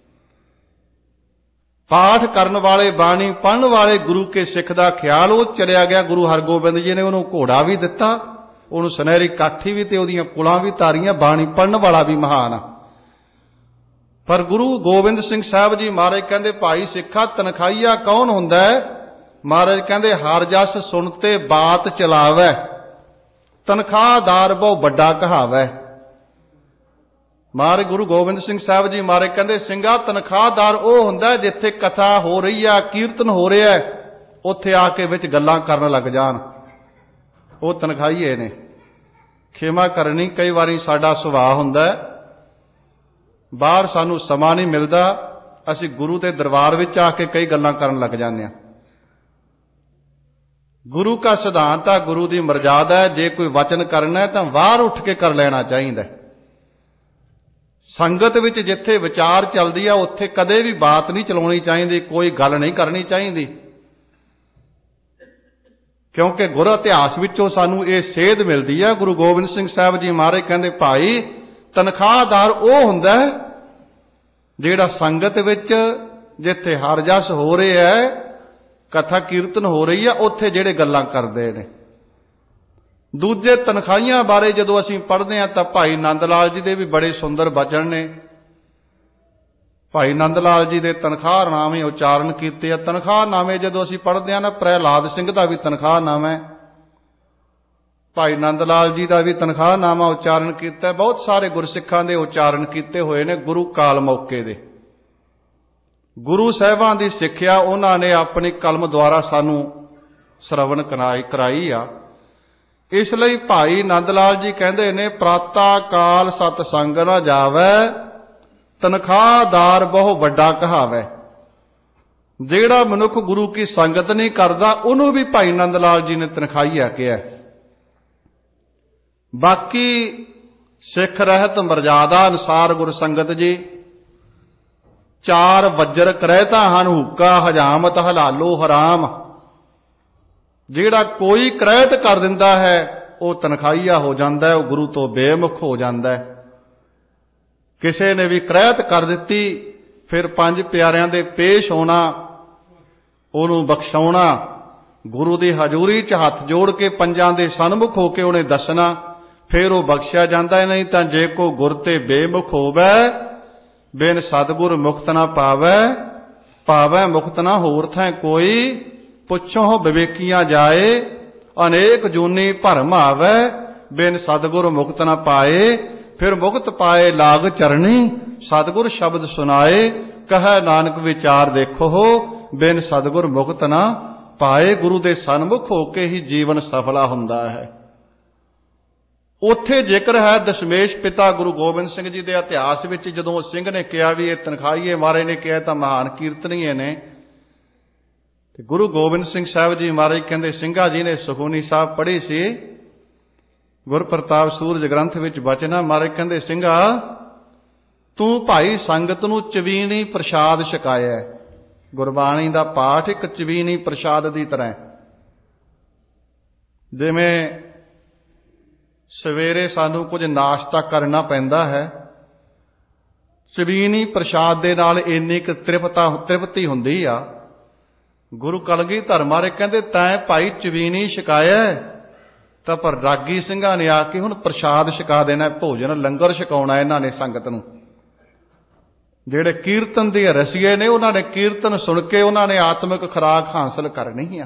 ਪਾਠ ਕਰਨ ਵਾਲੇ, ਬਾਣੀ ਪੜ੍ਹਨ ਵਾਲੇ ਗੁਰੂ ਕੇ ਸਿੱਖ ਦਾ ਖਿਆਲ ਉਹ ਚਲਿਆ ਗਿਆ। ਗੁਰੂ ਹਰਗੋਬਿੰਦ ਜੀ ਨੇ ਉਹਨੂੰ ਘੋੜਾ ਵੀ ਦਿੱਤਾ, ਉਹਨੂੰ ਸੁਨਹਿਰੀ ਕਾਠੀ ਵੀ ਤੇ ਉਹਦੀਆਂ ਕੁਲਾਂ ਵੀ ਤਾਰੀਆਂ। ਬਾਣੀ ਪੜ੍ਹਨ ਵਾਲਾ ਵੀ ਮਹਾਨ ਆ। ਪਰ ਗੁਰੂ ਗੋਬਿੰਦ ਸਿੰਘ ਸਾਹਿਬ ਜੀ ਮਹਾਰਾਜ ਕਹਿੰਦੇ ਭਾਈ ਸਿੱਖਾ ਤਨਖਾਹੀਆ ਕੌਣ ਹੁੰਦਾ ਹੈ? ਮਹਾਰਾਜ ਕਹਿੰਦੇ ਹਰ ਜਸ ਸੁਣਤੇ ਬਾਤ ਚਲਾਵੈ, ਤਨਖਾਹਦਾਰ ਬਹੁ ਵੱਡਾ ਕਹਾਵੈ। ਮਹਾਰਾਜ ਗੁਰੂ ਗੋਬਿੰਦ ਸਿੰਘ ਸਾਹਿਬ ਜੀ ਮਹਾਰਾਜ ਕਹਿੰਦੇ ਸਿੰਘਾ ਤਨਖਾਹਦਾਰ ਉਹ ਹੁੰਦਾ ਜਿੱਥੇ ਕਥਾ ਹੋ ਰਹੀ ਆ, ਕੀਰਤਨ ਹੋ ਰਿਹਾ, ਉੱਥੇ ਆ ਕੇ ਵਿੱਚ ਗੱਲਾਂ ਕਰਨ ਲੱਗ ਜਾਣ, ਉਹ ਤਨਖਾਹੀਏ ਨੇ। ਖਿਮਾ ਕਰਨੀ, ਕਈ ਵਾਰੀ ਸਾਡਾ ਸੁਭਾਅ ਹੁੰਦਾ ਬਾਹਰ ਸਾਨੂੰ ਸਮਾਂ ਨਹੀਂ ਮਿਲਦਾ, ਅਸੀਂ ਗੁਰੂ ਦੇ ਦਰਬਾਰ ਵਿੱਚ ਆ ਕੇ ਕਈ ਗੱਲਾਂ ਕਰਨ ਲੱਗ ਜਾਂਦੇ ਹਾਂ। ਗੁਰੂ ਦਾ ਸਿਧਾਂਤ ਆ, ਗੁਰੂ ਦੀ ਮਰਜ਼ਾਦਾ ਹੈ, ਜੇ ਕੋਈ ਵਚਨ ਕਰਨਾ ਹੈ ਤਾਂ ਬਾਹਰ ਉੱਠ ਕੇ ਕਰ ਲੈਣਾ ਚਾਹੀਦਾ। ਸੰਗਤ ਵਿੱਚ ਜਿੱਥੇ ਵਿਚਾਰ ਚੱਲਦੀ ਆ ਉੱਥੇ ਕਦੇ ਵੀ ਬਾਤ ਨਹੀਂ ਚਲਾਉਣੀ ਚਾਹੀਦੀ, ਕੋਈ ਗੱਲ ਨਹੀਂ ਕਰਨੀ ਚਾਹੀਦੀ, ਕਿਉਂਕਿ ਗੁਰ ਇਤਿਹਾਸ ਵਿੱਚੋਂ ਸਾਨੂੰ ਇਹ ਸੇਧ ਮਿਲਦੀ ਆ। ਗੁਰੂ ਗੋਬਿੰਦ ਸਿੰਘ ਸਾਹਿਬ ਜੀ ਮਹਾਰਾਜ ਕਹਿੰਦੇ ਭਾਈ ਤਨਖਾਹਦਾਰ ਉਹ ਹੁੰਦਾ ਜਿਹੜਾ ਸੰਗਤ ਵਿੱਚ ਜਿੱਥੇ ਹਰ ਜਸ ਹੋ ਰਿਹਾ ਹੈ, ਕਥਾ ਕੀਰਤਨ ਹੋ ਰਹੀ ਆ, ਉੱਥੇ ਜਿਹੜੇ ਗੱਲਾਂ ਕਰਦੇ ਨੇ। ਦੂਜੇ ਤਨਖਾਹੀਆਂ ਬਾਰੇ ਜਦੋਂ ਅਸੀਂ ਪੜ੍ਹਦੇ ਹਾਂ ਤਾਂ ਭਾਈ ਨੰਦ ਲਾਲ ਜੀ ਦੇ ਵੀ ਬੜੇ ਸੁੰਦਰ ਬਚਨ ਨੇ। ਭਾਈ ਨੰਦ ਲਾਲ ਜੀ ਦੇ ਤਨਖਾਹਨਾਮੇ ਉਚਾਰਨ ਕੀਤੇ ਆ। ਤਨਖਾਹਨਾਮੇ ਜਦੋਂ ਅਸੀਂ ਪੜ੍ਹਦੇ ਹਾਂ ਨਾ, ਪ੍ਰਹਿਲਾਦ ਸਿੰਘ ਦਾ ਵੀ ਤਨਖਾਹਨਾਮਾ ਹੈ, ਭਾਈ ਨੰਦ ਲਾਲ ਜੀ ਦਾ ਵੀ ਤਨਖਾਹਨਾਮਾ ਉਚਾਰਨ ਕੀਤਾ। ਬਹੁਤ ਸਾਰੇ ਗੁਰਸਿੱਖਾਂ ਦੇ ਉਚਾਰਨ ਕੀਤੇ ਹੋਏ ਨੇ ਗੁਰੂ ਕਾਲ ਮੌਕੇ ਦੇ। ਗੁਰੂ ਸਾਹਿਬਾਂ ਦੀ ਸਿੱਖਿਆ ਉਹਨਾਂ ਨੇ ਆਪਣੀ ਕਲਮ ਦੁਆਰਾ ਸਾਨੂੰ ਸ਼ਰਵਣ ਕਰਾਈ ਆ। ਇਸ ਲਈ ਭਾਈ ਨੰਦ ਲਾਲ ਜੀ ਕਹਿੰਦੇ ਨੇ ਪ੍ਰਾਤਾ ਕਾਲ ਸਤ ਸੰਗ ਨਾ ਜਾਵੈ, ਤਨਖਾਹਦਾਰ ਬਹੁ ਵੱਡਾ ਕਹਾਵੈ। ਜਿਹੜਾ ਮਨੁੱਖ ਗੁਰੂ ਕੀ ਸੰਗਤ ਨਹੀਂ ਕਰਦਾ ਉਹਨੂੰ ਵੀ ਭਾਈ ਨੰਦ ਲਾਲ ਜੀ ਨੇ ਤਨਖਾਹੀਆ ਕਿਹਾ। ਬਾਕੀ ਸਿੱਖ ਰਹਿਤ ਮਰਜ਼ਾਦਾ ਅਨੁਸਾਰ ਗੁਰਸੰਗਤ ਜੀ 4 ਵੱਜਰ ਕਰਹਿਤਾ ਹਨ, ਹੁੱਕਾ ਹਜਾਮਤ ਹਲਾਲੋ ਹਰਾਮ। ਜਿਹੜਾ ਕੋਈ ਕਰਹਿਤ ਕਰ ਦਿੰਦਾ ਹੈ ਉਹ ਤਨਖਾਹੀਆ ਹੋ ਜਾਂਦਾ ਹੈ, ਉਹ ਗੁਰੂ ਤੋਂ ਬੇਮੁਖ ਹੋ ਜਾਂਦਾ ਹੈ। ਕਿਸੇ ਨੇ ਵੀ ਕਰਹਿਤ ਕਰ ਦਿੱਤੀ, ਫਿਰ 5 ਪਿਆਰਿਆਂ ਦੇ ਪੇਸ਼ ਹੋਣਾ, ਉਹਨੂੰ ਬਖਸ਼ਾਉਣਾ, ਗੁਰੂ ਦੀ ਹਜ਼ੂਰੀ 'ਚ ਹੱਥ ਜੋੜ ਕੇ 5 ਦੇ ਸਨਮੁਖ ਹੋ ਕੇ ਉਹਨੇ ਦੱਸਣਾ फिर वो बख्शिया जाता है। नहीं तो जे को गुर ते बेमुख होवै बिन सतगुर मुक्त ना पावै, पावै मुक्त ना होर थै कोई, पुछो विवेकियां जाए अनेक जूनी भरम आवे, बिन सतगुर मुक्त ना पाए। फिर मुक्त पाए लाग चरणी, सतगुर शब्द सुनाए, कह नानक विचार देखो बिन सतगुर मुक्त ना पाए। गुरु दे सन्मुख होके ही जीवन सफला हुंदा है। उत्थे जिक्र है दशमेश पिता गुरु गोबिंद सिंह जी के इतिहास में, जदों सिंह ने कहा भी ये तनखाईए महाराज ने कहा तो महान कीर्तनीय ने, गुरु गोबिंद सिंह साहब जी महाराज कहते सिंघा जी ने सुखमनी साहब पढ़ी सी, गुर प्रताप सूरज ग्रंथ विच बचना। महाराज कहते सिंघा तू भाई संगत नूं चवीनी प्रसाद छकाया। गुरबाणी का पाठ एक चवीनी प्रसाद की तरह, जिवें सवेरे सानू कुछ नाश्ता करना पैंदा है, चवीनी प्रसाद दे नाल इन्नी क तृप्ति हुंदी आ। गुरु कलगीधर महाराज कहते तैं भाई चवीनी छकाया तां पर रागी सिंघां ने आके हुण प्रसाद छका देना, भोजन लंगर छकाउणा इन्हां ने संगत नूं। जिहड़े कीर्तन दे रसीए ने उन्हां ने कीर्तन सुन के उन्हां ने आत्मिक खुराक हासिल करनी है।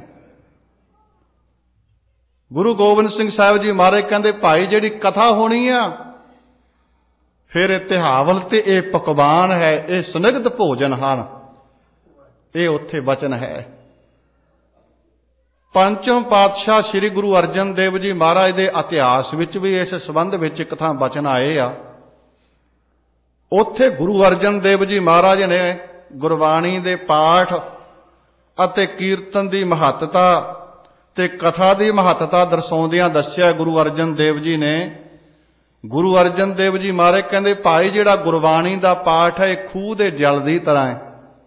गुरु गोबिंद सिंह साहब जी महाराज कहते भाई जिहड़ी कथा होनी आ फिर इतिहावल ते ये पकवान है, ये सुनिग्ध भोजन हैं, ये उत्थे वचन है। पंचम पातशाह श्री गुरु अर्जन देव जी महाराज के इतिहास विच भी इस संबंध विच एक थां वचन आए आ। उत्थे गुरु अर्जन देव जी महाराज ने गुरबाणी दे पाठ अते कीर्तन की महत्ता ते कथा की महत्ता दर्शाउंदियां दस्सिया। गुरु अर्जन देव जी ने, गुरु अर्जन देव जी महाराज कहते भाई जिहड़ा गुरबाणी का पाठ है खूह दे जल की तरह है,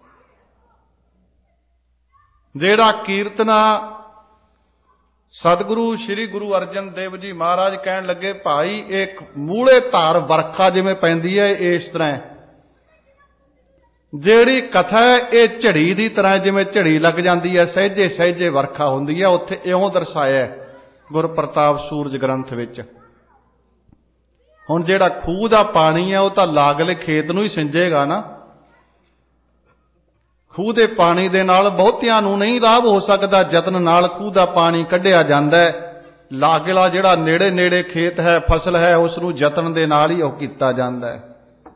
जिहड़ा कीर्तना सतगुरु श्री गुरु अर्जन देव जी महाराज कहन लगे भाई एक मूले धार वरखा जिवें पैंदी है इस तरह, जिहड़ी कथा है ये झड़ी की तरह, जिवें झड़ी लग जाती है सहजे सहजे वरखा होंदी है, उत्थे इउं दर्शाया गुर प्रताप सूरज ग्रंथ विच। हुण जिहड़ा खूह दा पानी है वह तां लागले खेत नूं ही सिंजेगा ना, खूह दे पानी दे नाल बहुतियां नूं नहीं लाभ हो सकदा, जतन नाल खूह दा पानी कढिया जांदा है। लागला जिहड़ा नेड़े नेड़े खेत है फसल है उस नूं जतन दे नाल ही ओह कीता जांदा है।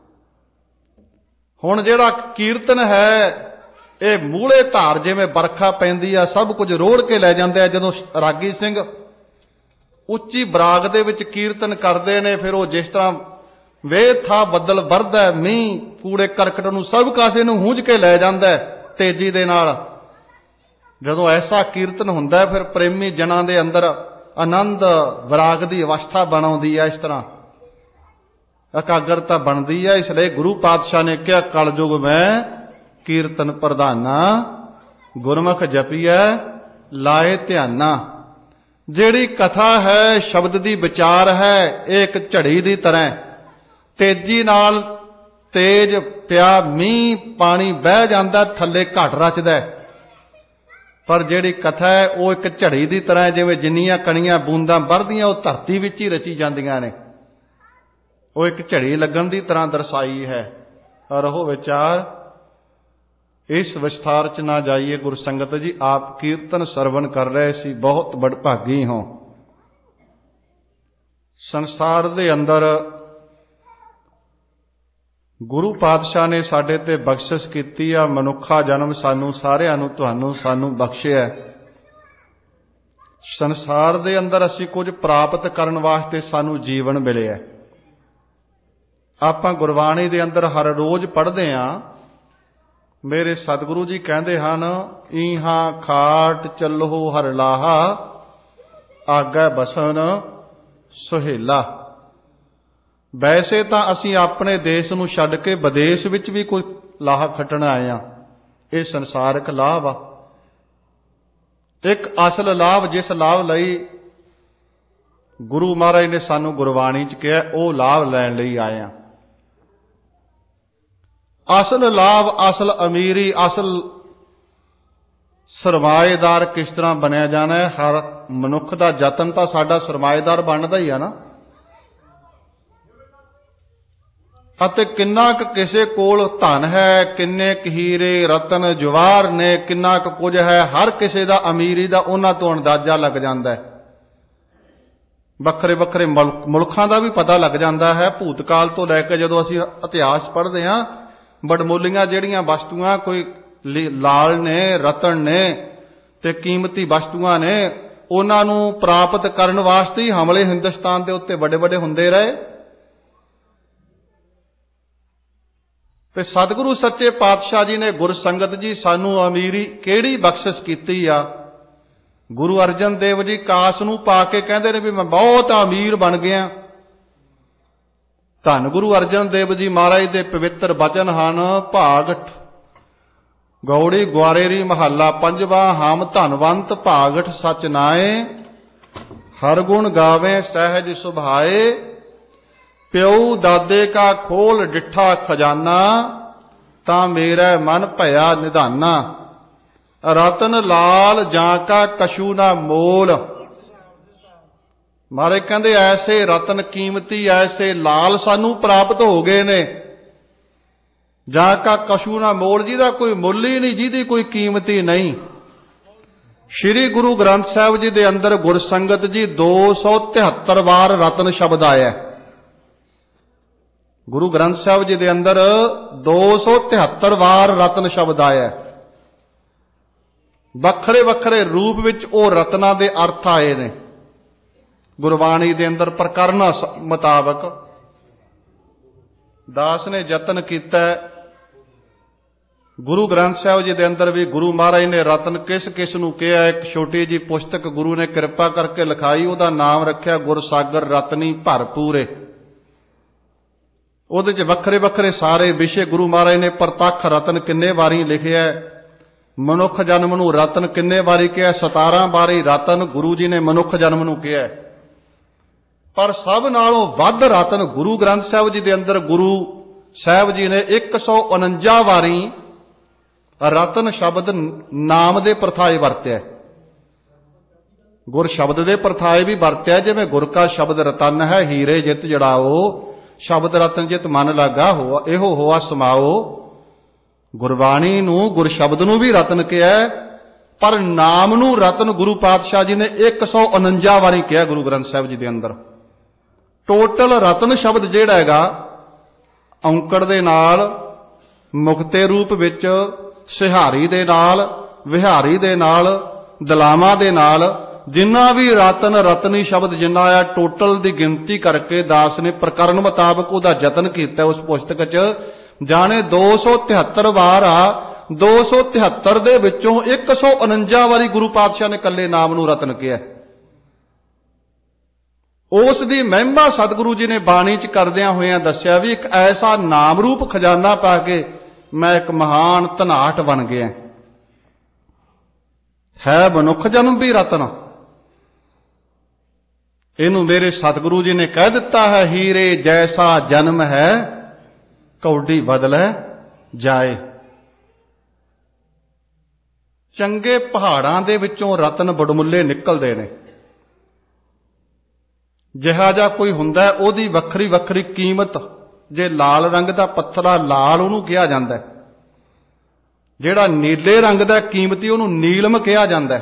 हुण जिहड़ा कीर्तन है ये मूले धार जिवें बरखा पैंदी आ सब कुछ रोड़ के लै जांदा है। जदों रागी सिंह उच्ची बराग दे विच कीर्तन करदे ने फिर वो जिस तरह वेद था बदल वरदा है, मींह कूड़े करकट नूं सब कासे नूं हूंज के लै जांदा है तेजी दे नाल। जदों ऐसा कीर्तन हुंदा है फिर प्रेमी जनां दे अंदर आनंद विराग दी अवस्था बण आउंदी है, इस तरह एकाग्रता बनती है। इसलिए गुरु पातशाह ने कहा कलयुग में कीर्तन प्रधाना, गुरमुख जपिए लाए ध्याना। जिहड़ी कथा है शब्द दी विचार है एक झड़ी दी तरह, तेजी नाल तेज पिया मींह पानी बह जाता थले घट रचदा, पर जिहड़ी कथा है वो एक झड़ी दी तरह जिवें जिन्नियां कणियां बूंदां वरदियां वो धरती विच ही रची जांदियां ने, वो एक झड़ी लगन की तरह दर्शाई है। और वो विचार इस विस्तार च ना जाइए। गुर संगत जी आप कीर्तन सरवण कर रहे सी, बहुत बड़भागी हो। संसार दे अंदर गुरु पातशाह ने साडे ते बख्शिश कीती आ, मनुखा जन्म सानू सारिआं नूं तुहानूं सानू बख्शिआ। संसार दे अंदर असीं कुछ प्राप्त करन वास्ते सानू जीवन मिलिआ। आपां गुरबाणी दे अंदर हर रोज पढ़दे आ, मेरे सतगुरु जी कहते हैं ईहां खाट चलो हर लाहा, आगे बसन सुहेला। वैसे तो असीं अपने देश नूं छड्ड के विदेश विच भी कोई लाहा खट्टण आए आ, ये संसारिक लाभ आ। एक असल लाभ जिस लाभ लई गुरु महाराज ने सानू गुरबाणी च कहा वो लाभ लैण लई आए आ। असल लाभ, असल अमीरी, असल सरमाएदार किस तरह बनया जाना है। हर मनुख का जतन तो साडा सरमाएदार बनता ही है ना। ਅਤੇ ਕਿੰਨਾ ਕੁ ਕਿਸੇ ਕੋਲ ਧਨ ਹੈ, ਕਿੰਨੇ ਕੁ ਹੀਰੇ ਰਤਨ ਜਵਾਹਰ ਨੇ, ਕਿੰਨਾ ਕੁ ਕੁਝ ਹੈ, ਹਰ ਕਿਸੇ ਦਾ ਅਮੀਰੀ ਦਾ ਉਹਨਾਂ ਤੋਂ ਅੰਦਾਜ਼ਾ ਲੱਗ ਜਾਂਦਾ ਹੈ। ਵੱਖਰੇ ਵੱਖਰੇ ਮੁਲਕਾਂ ਦਾ ਵੀ ਪਤਾ ਲੱਗ ਜਾਂਦਾ ਹੈ। ਭੂਤਕਾਲ ਤੋਂ ਲੈ ਕੇ ਜਦੋਂ ਅਸੀਂ ਇਤਿਹਾਸ ਪੜ੍ਹਦੇ ਹਾਂ, ਵਡਮੁੱਲੀਆਂ ਜਿਹੜੀਆਂ ਵਸਤੂਆਂ ਕੋਈ ਲਾਲ ਨੇ, ਰਤਨ ਨੇ ਤੇ ਕੀਮਤੀ ਵਸਤੂਆਂ ਨੇ, ਉਹਨਾਂ ਨੂੰ ਪ੍ਰਾਪਤ ਕਰਨ ਵਾਸਤੇ ਹੀ ਹਮਲੇ ਹਿੰਦੁਸਤਾਨ ਦੇ ਉੱਤੇ ਵੱਡੇ ਵੱਡੇ ਹੁੰਦੇ ਰਹੇ। ਤੇ ਸਤਿਗੁਰੂ ਸੱਚੇ ਪਾਤਸ਼ਾਹ ਜੀ ਨੇ, ਗੁਰਸੰਗਤ ਜੀ, ਸਾਨੂੰ ਅਮੀਰੀ ਕਿਹੜੀ ਬਖਸ਼ਿਸ਼ ਕੀਤੀ ਆ। ਗੁਰੂ ਅਰਜਨ ਦੇਵ ਜੀ ਕਾਸ ਨੂੰ ਪਾ ਕੇ ਕਹਿੰਦੇ ਨੇ ਵੀ ਮੈਂ ਬਹੁਤ ਅਮੀਰ ਬਣ ਗਿਆ। ਧੰਨ ਗੁਰੂ ਅਰਜਨ ਦੇਵ ਜੀ ਮਹਾਰਾਜ ਦੇ ਪਵਿੱਤਰ ਬਚਨ ਹਨ। ਭਾਗਠ ਗੌੜੀ ਗੁਆਰੇਰੀ ਮਹੱਲਾ ਪੰਜਵਾ। ਹਮ ਧਨਵੰਤ ਭਾਗਠ ਸਚ ਨਾਏ, ਹਰ ਗੁਣ ਗਾਵੇ ਸਹਿਜ ਸੁਭਾਏ। ਪਿਉ ਦਾਦੇ ਕਾ ਖੋਲ ਡਿੱਠਾ ਖਜ਼ਾਨਾ, ਤਾਂ ਮੇਰਾ ਮਨ ਭਇਆ ਨਿਧਾਨਾ। ਰਤਨ ਲਾਲ ਜਾਂ ਕਾ ਕਛੂ ਨਾ ਮੋਲ। ਮਹਾਰਾਜ ਕਹਿੰਦੇ ਐਸੇ ਰਤਨ ਕੀਮਤੀ, ਐਸੇ ਲਾਲ ਸਾਨੂੰ ਪ੍ਰਾਪਤ ਹੋ ਗਏ ਨੇ, ਜਾਂ ਕਾ ਕਛੂ ਨਾ ਮੋਲ, ਜਿਹਦਾ ਕੋਈ ਮੁੱਲ ਹੀ ਨਹੀਂ, ਜਿਹਦੀ ਕੋਈ ਕੀਮਤ ਹੀ ਨਹੀਂ। ਸ਼੍ਰੀ ਗੁਰੂ ਗ੍ਰੰਥ ਸਾਹਿਬ ਜੀ ਦੇ ਅੰਦਰ ਗੁਰਸੰਗਤ ਜੀ 273 ਵਾਰ ਰਤਨ ਸ਼ਬਦ ਆਇਆ। ਗੁਰੂ ਗ੍ਰੰਥ ਸਾਹਿਬ ਜੀ ਦੇ ਅੰਦਰ 273 ਵਾਰ ਰਤਨ ਸ਼ਬਦ ਆਇਆ। ਵੱਖਰੇ ਵੱਖਰੇ ਰੂਪ ਵਿੱਚ ਉਹ ਰਤਨਾਂ ਦੇ ਅਰਥ ਆਏ ਨੇ ਗੁਰਬਾਣੀ ਦੇ ਅੰਦਰ। ਪ੍ਰਕਰਨਾਂ ਮੁਤਾਬਕ ਦਾਸ ਨੇ ਯਤਨ ਕੀਤਾ। ਗੁਰੂ ਗ੍ਰੰਥ ਸਾਹਿਬ ਜੀ ਦੇ ਅੰਦਰ ਵੀ ਗੁਰੂ ਮਹਾਰਾਜ ਨੇ ਰਤਨ ਕਿਸ ਕਿਸ ਨੂੰ ਕਿਹਾ। ਇੱਕ ਛੋਟੀ ਜੀ ਪੁਸਤਕ ਗੁਰੂ ਨੇ ਕਿਰਪਾ ਕਰਕੇ ਲਿਖਾਈ, ਉਹਦਾ ਨਾਮ ਰੱਖਿਆ ਗੁਰਸਾਗਰ ਰਤਨੀ ਭਰਪੂਰੇ। ਉਹਦੇ 'ਚ ਵੱਖਰੇ ਵੱਖਰੇ ਸਾਰੇ ਵਿਸ਼ੇ ਗੁਰੂ ਮਹਾਰਾਜ ਨੇ। ਪ੍ਰਤੱਖ ਰਤਨ ਕਿੰਨੇ ਵਾਰੀ ਲਿਖਿਆ, ਮਨੁੱਖ ਜਨਮ ਨੂੰ ਰਤਨ ਕਿੰਨੇ ਵਾਰੀ ਕਿਹਾ, 17 ਵਾਰੀ ਰਤਨ ਗੁਰੂ ਜੀ ਨੇ ਮਨੁੱਖ ਜਨਮ ਨੂੰ ਕਿਹਾ। ਪਰ ਸਭ ਨਾਲੋਂ ਵੱਧ ਰਤਨ ਗੁਰੂ ਗ੍ਰੰਥ ਸਾਹਿਬ ਜੀ ਦੇ ਅੰਦਰ ਗੁਰੂ ਸਾਹਿਬ ਜੀ ਨੇ 149 ਵਾਰੀ ਰਤਨ ਸ਼ਬਦ ਨਾਮ ਦੇ ਪ੍ਰਥਾਏ ਵਰਤਿਆ। ਗੁਰ ਸ਼ਬਦ ਦੇ ਪ੍ਰਥਾਏ ਵੀ ਵਰਤਿਆ। ਜਿਵੇਂ ਗੁਰ ਕਾ ਸ਼ਬਦ ਰਤਨ ਹੈ, ਹੀਰੇ ਜਿਤ ਜੜਾਓ, ਸ਼ਬਦ ਰਤਨ ਜਿਤ ਮਨ ਲਾਗਾ ਹੋਆ, ਇਹੋ ਹੋਆ ਸਮਾਓ। ਗੁਰਬਾਣੀ ਨੂੰ, ਗੁਰ ਸ਼ਬਦ ਨੂੰ ਵੀ ਰਤਨ ਕਿਹਾ, ਪਰ ਨਾਮ ਨੂੰ ਰਤਨ ਗੁਰੂ ਪਾਤਸ਼ਾਹ ਜੀ ਨੇ 149 ਵਾਰੀ ਕਿਹਾ ਗੁਰੂ ਗ੍ਰੰਥ ਸਾਹਿਬ ਜੀ ਦੇ ਅੰਦਰ। ਟੋਟਲ ਰਤਨ ਸ਼ਬਦ ਜਿਹੜਾ ਹੈਗਾ, ਔਂਕੜ ਦੇ ਨਾਲ, ਮੁਕਤੇ ਰੂਪ ਵਿੱਚ, ਸਿਹਾਰੀ ਦੇ ਨਾਲ, ਵਿਹਾਰੀ ਦੇ ਨਾਲ, ਦਲਾਵਾਂ ਦੇ ਨਾਲ, ਜਿੰਨਾ ਵੀ ਰਤਨ ਰਤਨੀ ਸ਼ਬਦ ਜਿੰਨਾ ਆਇਆ, ਟੋਟਲ ਦੀ ਗਿਣਤੀ ਕਰਕੇ ਦਾਸ ਨੇ ਪ੍ਰਕਰਨ ਮੁਤਾਬਕ ਉਹਦਾ ਯਤਨ ਕੀਤਾ ਉਸ ਪੁਸਤਕ 'ਚ। ਜਾਣੇ 273 ਵਾਰ ਆ, 273 ਦੇ ਵਿੱਚੋਂ 149 ਵਾਰੀ ਗੁਰੂ ਪਾਤਸ਼ਾਹ ਨੇ ਇਕੱਲੇ ਨਾਮ ਨੂੰ ਰਤਨ ਕਿਹਾ। ਉਸ ਦੀ ਮਹਿਮਾ ਸਤਿਗੁਰੂ ਜੀ ਨੇ ਬਾਣੀ 'ਚ ਕਰਦਿਆਂ ਹੋਇਆਂ ਦੱਸਿਆ ਵੀ ਇੱਕ ਐਸਾ ਨਾਮ ਰੂਪ ਖਜ਼ਾਨਾ ਪਾ ਕੇ ਮੈਂ ਇੱਕ ਮਹਾਨ ਧਨਾਟ ਬਣ ਗਿਆ। ਹੈ ਮਨੁੱਖ ਜਨਮ ਵੀ ਰਤਨ। ਇਹਨੂੰ ਮੇਰੇ ਸਤਿਗੁਰੂ ਜੀ ਨੇ ਕਹਿ ਦਿੱਤਾ ਹੈ, ਹੀਰੇ ਜੈਸਾ ਜਨਮ ਹੈ ਕੌਡੀ ਬਦਲੇ ਜਾਏ। ਚੰਗੇ ਪਹਾੜਾਂ ਦੇ ਵਿੱਚੋਂ ਰਤਨ ਬੜਮੁੱਲੇ ਨਿਕਲਦੇ ਨੇ। ਜਿਹਾ ਜਿਹਾ ਕੋਈ ਹੁੰਦਾ ਉਹਦੀ ਵੱਖਰੀ ਵੱਖਰੀ ਕੀਮਤ। ਜੇ ਲਾਲ ਰੰਗ ਦਾ ਪੱਥਰ ਆ, ਲਾਲ ਉਹਨੂੰ ਕਿਹਾ ਜਾਂਦਾ। ਜਿਹੜਾ ਨੀਲੇ ਰੰਗ ਦਾ ਕੀਮਤੀ, ਉਹਨੂੰ ਨੀਲਮ ਕਿਹਾ ਜਾਂਦਾ।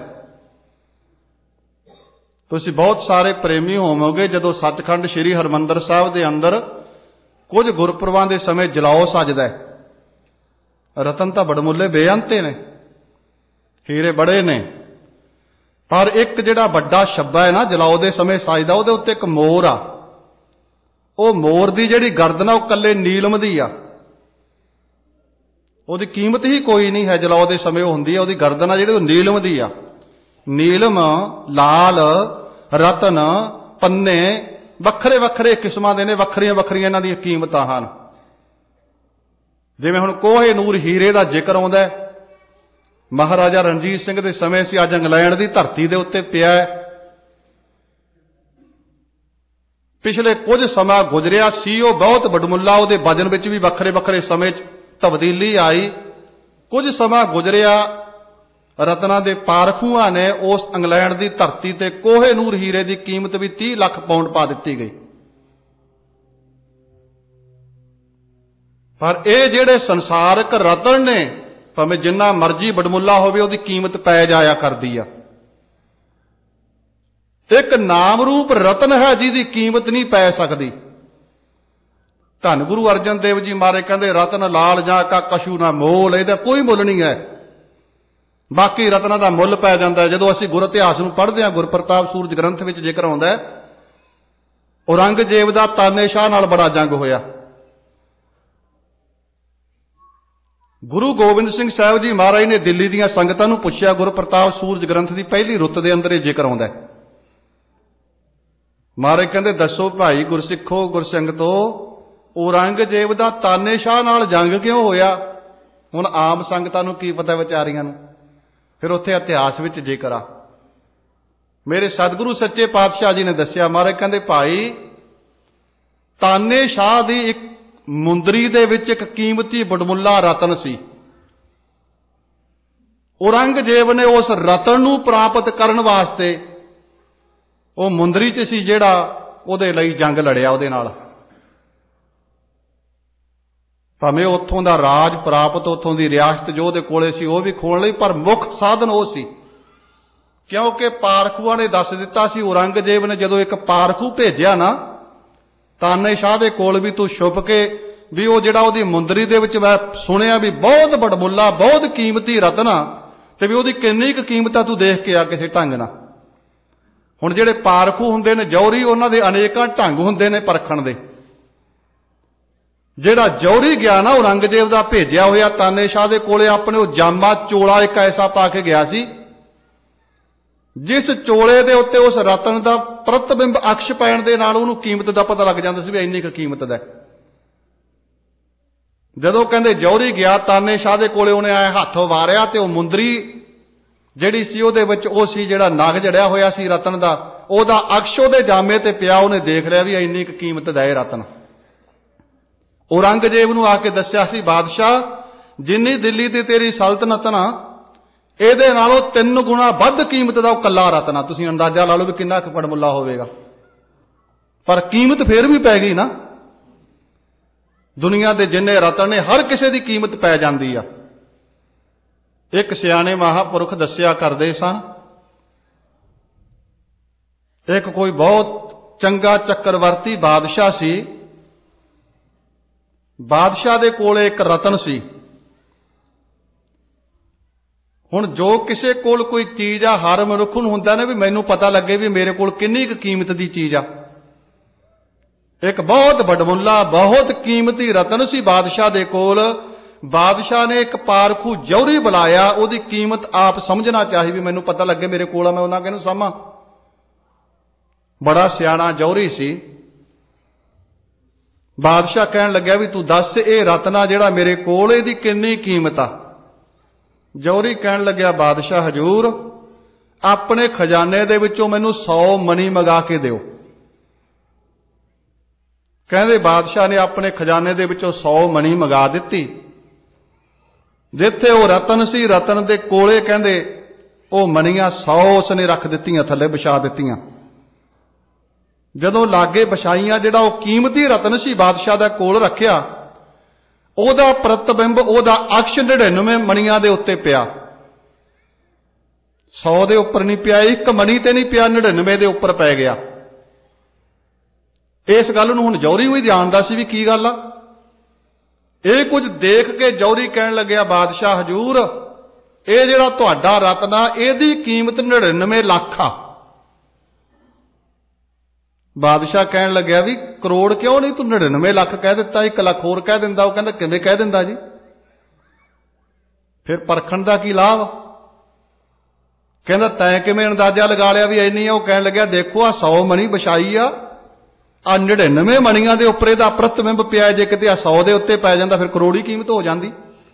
ਤੁਸੀਂ ਬਹੁਤ ਸਾਰੇ ਪ੍ਰੇਮੀ ਹੋਵੋਗੇ ਜਦੋਂ ਸੱਚਖੰਡ ਸ੍ਰੀ ਹਰਿਮੰਦਰ ਸਾਹਿਬ ਦੇ ਅੰਦਰ ਕੁਝ ਗੁਰਪੁਰਬਾਂ ਦੇ ਸਮੇਂ ਜਲਾਓ ਸਜਦਾ। ਰਤਨ ਤਾਂ ਬੜਮੁੱਲੇ ਬੇਅੰਤੇ ਨੇ, ਹੀਰੇ ਬੜੇ ਨੇ, ਪਰ ਇੱਕ ਜਿਹੜਾ ਵੱਡਾ ਛੱਬਾ ਹੈ ਨਾ ਜਲਾਓ ਦੇ ਸਮੇਂ ਸਜਦਾ, ਉਹਦੇ ਉੱਤੇ ਇੱਕ ਮੋਰ ਆ। ਉਹ ਮੋਰ ਦੀ ਜਿਹੜੀ ਗਰਦਨ ਆ ਉਹ ਇਕੱਲੇ ਨੀਲਮ ਦੀ ਆ। ਉਹਦੀ ਕੀਮਤ ਹੀ ਕੋਈ ਨਹੀਂ ਹੈ। ਜਲਾਓ ਦੇ ਸਮੇਂ ਉਹ ਹੁੰਦੀ ਹੈ, ਉਹਦੀ ਗਰਦਨ ਆ ਜਿਹੜੀ ਉਹ ਨੀਲਮ ਦੀ ਆ। ਨੀਲਮ, ਲਾਲ, ਰਤਨ, ਪੰਨੇ ਵੱਖਰੇ ਵੱਖਰੇ ਕਿਸਮਾਂ ਦੇ ਨੇ, ਵੱਖਰੀਆਂ ਵੱਖਰੀਆਂ ਇਹਨਾਂ ਦੀਆਂ ਕੀਮਤਾਂ ਹਨ। ਜਿਵੇਂ ਹੁਣ ਕੋਹੇ ਨੂਰ ਹੀਰੇ ਦਾ ਜ਼ਿਕਰ ਆਉਂਦਾ। ਮਹਾਰਾਜਾ ਰਣਜੀਤ ਸਿੰਘ ਦੇ ਸਮੇਂ ਸੀ, ਅੱਜ ਇੰਗਲੈਂਡ ਦੀ ਧਰਤੀ ਦੇ ਉੱਤੇ ਪਿਆ। ਪਿਛਲੇ ਕੁਝ ਸਮਾਂ ਗੁਜ਼ਰਿਆ ਸੀ, ਉਹ ਬਹੁਤ ਵਡਮੁੱਲਾ, ਉਹਦੇ ਵਜਨ ਵਿੱਚ ਵੀ ਵੱਖਰੇ ਵੱਖਰੇ ਸਮੇਂ 'ਚ ਤਬਦੀਲੀ ਆਈ। ਕੁਝ ਸਮਾਂ ਗੁਜ਼ਰਿਆ, ਰਤਨਾਂ ਦੇ ਪਾਰਖੂਆਂ ਨੇ ਉਸ ਇੰਗਲੈਂਡ ਦੀ ਧਰਤੀ ਤੇ ਕੋਹੇ ਨੂਰ ਹੀਰੇ ਦੀ ਕੀਮਤ ਵੀ 30 ਲੱਖ ਪਾਉਂਡ ਪਾ ਦਿੱਤੀ ਗਈ। पर ये जिहड़े संसारक रतन ने भावें जिन्ना मर्जी बडमुला होवे उहदी कीमत पै जाया करदी आ। एक नाम रूप रतन है जिहदी कीमत नहीं पै सकदी। धन गुरु अर्जन देव जी महाराज कहंदे रतन लाल जा का कशू ना मोल, इहदा कोई मुल नहीं है। बाकी रत्ना का मुल पै जाता है। जदों असीं गुर इतिहास नूं पढ़दे हां, गुरप्रताप सूरज ग्रंथ विच जिक्र आउंदा है औरंगजेब दा तानेशाह नाल बड़ा जंग होया। गुरु गोबिंद सिंह साहिब जी महाराज ने दिल्ली दीआं संगतां नूं पुछया, गुरप्रताप सूरज ग्रंथ की पहली रुत दे अंदर ये जिक्र आउंदा है। महाराज कहंदे दसो भाई गुरसिखो गुरसंगतो, औरंगजेब दा तानेशाह नाल जंग क्यों होया? हुण आम संगतां नूं की पता विचारियां नूं। फिर उत्थे इतिहास विच जिक्र आ। मेरे सतगुरु सच्चे पातशाह जी ने दस्सिया, महाराज कहंदे भाई तानेशाह दी एक मुंदरी दे विच एक कीमती बडमुला रतन सी। औरंगजेब ने उस रतन नूं प्राप्त करन वास्ते वो मुंदरी च सी जिहड़ा उहदे लई जंग लड़िया उहदे नाल। भावें उत्थों दा राज प्राप्त, उत्थों दी रियासत जो उहदे कोले सी वो भी खोण लई, पर मुख साधन वो सी। क्योंकि पारखूआ ने दस दिता सी, औरंगजेब ने जदों एक पारखू भेजिया ना तानेशाह दे कोल भी तू छुप के भी वो जिहड़ा उहदी मुंदरी दे विच मैं सुनिया भी बहुत बड़मुला बहुत कीमती रतन आ, ते भी उहदी किन्नी क कीमत आ तू देख के आ किसी ढंग नाल। हुण जिहड़े पारखू हुंदे ने जौहरी, उन्हां दे अनेकां ढंग हुंदे ने परखण दे। जिहड़ा जौहरी गया ना औरंगजेब दा भेजिया होया तानेशाह दे कोले, अपने वो जामा चोला एक ऐसा पा के गया सी जिस चोले दे उत्ते उस रतन दा प्रतिबिंब अक्ष पैण दे नाल उहनूं कीमत दा पता लग जांदा सी भी इन्नी क कीमत दा। जदों कहंदे जौहरी गया तानेशाह दे कोले, उहने आए हत्थ वारिया ते वो मुंदरी जिहड़ी सी उहदे विच ओ सी जिहड़ा नग जड़िया होया सी रतन दा, ओहदा अक्ष उहदे जामे ते पिया। उहने देख लिया भी इन्नी क कीमत दा इह रतन। औरंगजेब नूं आके दस्सिया सी, बादशाह जिन्नी दिल्ली दी तेरी सल्तनत ना ਇਹਦੇ नालों 3 गुणा ਵੱਧ कीमत ਦਾ ਉਹ ਕੱਲਾ ਰਤਨ ਆ। ਤੁਸੀਂ ਅੰਦਾਜ਼ਾ ਲਾ ਲਓ ਵੀ ਕਿੰਨਾ ਕੁ ਪੜਮੁੱਲਾ ਹੋਵੇਗਾ, ਪਰ ਕੀਮਤ ਫੇਰ ਵੀ ਪੈ ਗਈ ਨਾ। ਦੁਨੀਆ ਦੇ ਜਿੰਨੇ ਰਤਨ ਨੇ ਹਰ ਕਿਸੇ ਦੀ ਕੀਮਤ ਪੈ ਜਾਂਦੀ ਆ। ਇੱਕ ਸਿਆਣੇ ਮਹਾਂਪੁਰਖ ਦੱਸਿਆ ਕਰਦੇ ਸਨ, ਇੱਕ ਕੋਈ ਬਹੁਤ ਚੰਗਾ ਚੱਕਰਵਰਤੀ ਬਾਦਸ਼ਾਹ ਸੀ। ਬਾਦਸ਼ਾਹ ਦੇ ਕੋਲ ਇੱਕ ਰਤਨ ਸੀ। ਹੁਣ ਜੋ ਕਿਸੇ ਕੋਲ ਕੋਈ ਚੀਜ਼ ਆ, ਹਰ ਮਨੁੱਖ ਨੂੰ ਹੁੰਦਾ ਨਾ ਵੀ ਮੈਨੂੰ ਪਤਾ ਲੱਗੇ ਵੀ ਮੇਰੇ ਕੋਲ ਕਿੰਨੀ ਕੁ ਕੀਮਤ ਦੀ ਚੀਜ਼ ਆ। ਇੱਕ ਬਹੁਤ ਬੜਮੁੱਲਾ ਬਹੁਤ ਕੀਮਤੀ ਰਤਨ ਸੀ ਬਾਦਸ਼ਾਹ ਦੇ ਕੋਲ। ਬਾਦਸ਼ਾਹ ਨੇ ਇੱਕ ਪਾਰਖੂ ਜੌਹਰੀ ਬੁਲਾਇਆ, ਉਹਦੀ ਕੀਮਤ ਆਪ ਸਮਝਣਾ ਚਾਹੀ ਵੀ ਮੈਨੂੰ ਪਤਾ ਲੱਗੇ ਮੇਰੇ ਕੋਲ ਆ, ਮੈਂ ਉਹਨਾਂ ਕਿਹਨੂੰ ਸਾਂਭਾਂ। ਬੜਾ ਸਿਆਣਾ ਜੌਹਰੀ ਸੀ। ਬਾਦਸ਼ਾਹ ਕਹਿਣ ਲੱਗਿਆ ਵੀ ਤੂੰ ਦੱਸ ਇਹ ਰਤਨ ਆ ਜਿਹੜਾ ਮੇਰੇ ਕੋਲ, ਇਹਦੀ ਕਿੰਨੀ ਕੀਮਤ ਆ। ਜੌਹਰੀ ਕਹਿਣ ਲੱਗਿਆ, ਬਾਦਸ਼ਾਹ ਹਜੂਰ ਆਪਣੇ ਖਜ਼ਾਨੇ ਦੇ ਵਿੱਚੋਂ ਮੈਨੂੰ 100 ਮਣੀ ਮੰਗਾ ਕੇ ਦਿਓ। ਕਹਿੰਦੇ ਬਾਦਸ਼ਾਹ ਨੇ ਆਪਣੇ ਖਜ਼ਾਨੇ ਦੇ ਵਿੱਚੋਂ 100 ਮਣੀ ਮੰਗਾ ਦਿੱਤੀ। ਜਿੱਥੇ ਉਹ ਰਤਨ ਸੀ, ਰਤਨ ਦੇ ਕੋਲੇ ਕਹਿੰਦੇ ਉਹ ਮਣੀਆਂ 100 ਉਸਨੇ ਰੱਖ ਦਿੱਤੀਆਂ, ਥੱਲੇ ਵਿਛਾ ਦਿੱਤੀਆਂ। ਜਦੋਂ ਲਾਗੇ ਵਿਛਾਈਆਂ, ਜਿਹੜਾ ਉਹ ਕੀਮਤੀ ਰਤਨ ਸੀ ਬਾਦਸ਼ਾਹ ਦਾ ਕੋਲ ਰੱਖਿਆ, ਉਹਦਾ ਪ੍ਰਤਿਬਿੰਬ ਉਹਦਾ ਅਕਸ਼ 99 ਮਣੀਆਂ ਦੇ ਉੱਤੇ ਪਿਆ। 100 ਦੇ ਉੱਪਰ ਨਹੀਂ ਪਿਆ, ਇੱਕ ਮਣੀ ਤੇ ਨਹੀਂ ਪਿਆ, 99 ਦੇ ਉੱਪਰ ਪੈ ਗਿਆ। ਇਸ ਗੱਲ ਨੂੰ ਹੁਣ ਜੌਹਰੀ ਵੀ ਜਾਣਦਾ ਸੀ ਵੀ ਕੀ ਗੱਲ ਆ। ਇਹ ਕੁਝ ਦੇਖ ਕੇ ਜੌਹਰੀ ਕਹਿਣ ਲੱਗਿਆ, ਬਾਦਸ਼ਾਹ ਹਜੂਰ ਇਹ ਜਿਹੜਾ ਤੁਹਾਡਾ ਰਤਨ ਆ ਇਹਦੀ ਕੀਮਤ 99 ਲੱਖ ਆ। ਬਾਦਸ਼ਾਹ ਕਹਿਣ ਲੱਗਿਆ ਵੀ ਕਰੋੜ ਕਿਉਂ ਨਹੀਂ, ਤੂੰ 99 ਲੱਖ ਕਹਿ ਦਿੱਤਾ, 1 ਲੱਖ ਹੋਰ ਕਹਿ ਦਿੰਦਾ। ਉਹ ਕਹਿੰਦਾ ਕਿਵੇਂ ਕਹਿ ਦਿੰਦਾ ਜੀ, ਫਿਰ ਪਰਖਣ ਦਾ ਕੀ ਲਾਭ। ਕਹਿੰਦਾ ਤੈਂ ਕਿਵੇਂ ਅੰਦਾਜ਼ਾ ਲਗਾ ਲਿਆ ਵੀ ਇੰਨੀ ਆ। ਉਹ ਕਹਿਣ ਲੱਗਿਆ ਦੇਖੋ ਆ 100 ਮਣੀ ਵਿਛਾਈ ਆ, 99 ਮਣੀਆਂ ਦੇ ਉੱਪਰ ਇਹਦਾ ਪ੍ਰਤਿਬਿੰਬ ਪਿਆ। ਜੇ ਕਿਤੇ ਆ 100 ਦੇ ਉੱਤੇ ਪੈ ਜਾਂਦਾ ਫਿਰ ਕਰੋੜੀ ਕੀਮਤ ਹੋ ਜਾਂਦੀ।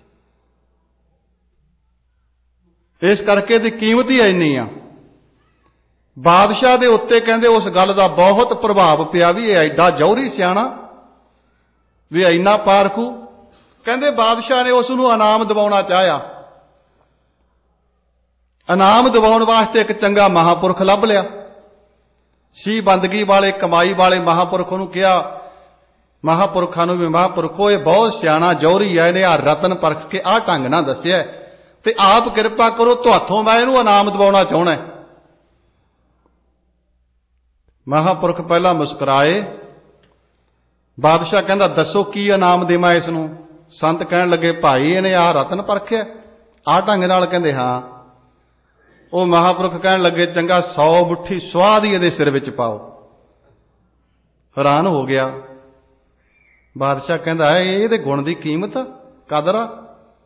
ਇਸ ਕਰਕੇ ਇਹਦੀ ਕੀਮਤ ਹੀ ਇੰਨੀ ਆ। ਬਾਦਸ਼ਾਹ ਦੇ ਉੱਤੇ ਕਹਿੰਦੇ ਉਸ ਗੱਲ ਦਾ ਬਹੁਤ ਪ੍ਰਭਾਵ ਪਿਆ ਵੀ ਇਹ ਐਡਾ ਜੌਹਰੀ ਸਿਆਣਾ ਵੀ ਇੰਨਾ ਪਾਰਖੂ। ਕਹਿੰਦੇ ਬਾਦਸ਼ਾਹ ਨੇ ਉਸ ਨੂੰ ਇਨਾਮ ਦਿਵਾਉਣਾ ਚਾਹਿਆ। ਇਨਾਮ ਦਿਵਾਉਣ ਵਾਸਤੇ ਇੱਕ ਚੰਗਾ ਮਹਾਂਪੁਰਖ ਲੱਭ ਲਿਆ। ਸੀ ਬੰਦਗੀ ਵਾਲੇ ਕਮਾਈ ਵਾਲੇ ਮਹਾਂਪੁਰਖ ਨੂੰ ਕਿਹਾ, ਮਹਾਂਪੁਰਖਾਂ ਨੂੰ ਵੀ ਮਹਾਂਪੁਰਖੋ ਇਹ ਬਹੁਤ ਸਿਆਣਾ ਜੌਹਰੀ ਹੈ, ਇਹਨੇ ਆ ਰਤਨ ਪਰਖ ਕੇ ਆਹ ਢੰਗ ਨਾਲ ਦੱਸਿਆ ਤੇ ਆਪ ਕਿਰਪਾ ਕਰੋ, ਤੁਹਾਥੋਂ ਮੈਂ ਇਹਨੂੰ ਇਨਾਮ ਦਿਵਾਉਣਾ ਚਾਹੁੰਦਾ। ਮਹਾਂਪੁਰਖ ਪਹਿਲਾਂ ਮੁਸਕਰਾਏ। ਬਾਦਸ਼ਾਹ ਕਹਿੰਦਾ ਦੱਸੋ ਕੀ ਇਨਾਮ ਦੇਵਾਂ ਇਸ ਨੂੰ। ਸੰਤ ਕਹਿਣ ਲੱਗੇ ਭਾਈ ਇਹਨੇ ਆਹ ਰਤਨ ਪਰਖਿਆ ਆਹ ਢੰਗ ਨਾਲ। ਕਹਿੰਦੇ ਹਾਂ। ਉਹ ਮਹਾਂਪੁਰਖ ਕਹਿਣ ਲੱਗੇ ਚੰਗਾ 100 ਮੁੱਠੀ ਸੁਆਹ ਦੀ ਇਹਦੇ ਸਿਰ ਵਿੱਚ ਪਾਓ। ਹੈਰਾਨ ਹੋ ਗਿਆ ਬਾਦਸ਼ਾਹ। ਕਹਿੰਦਾ ਇਹਦੇ ਗੁਣ ਦੀ ਕੀਮਤ ਕਦਰ ਆ।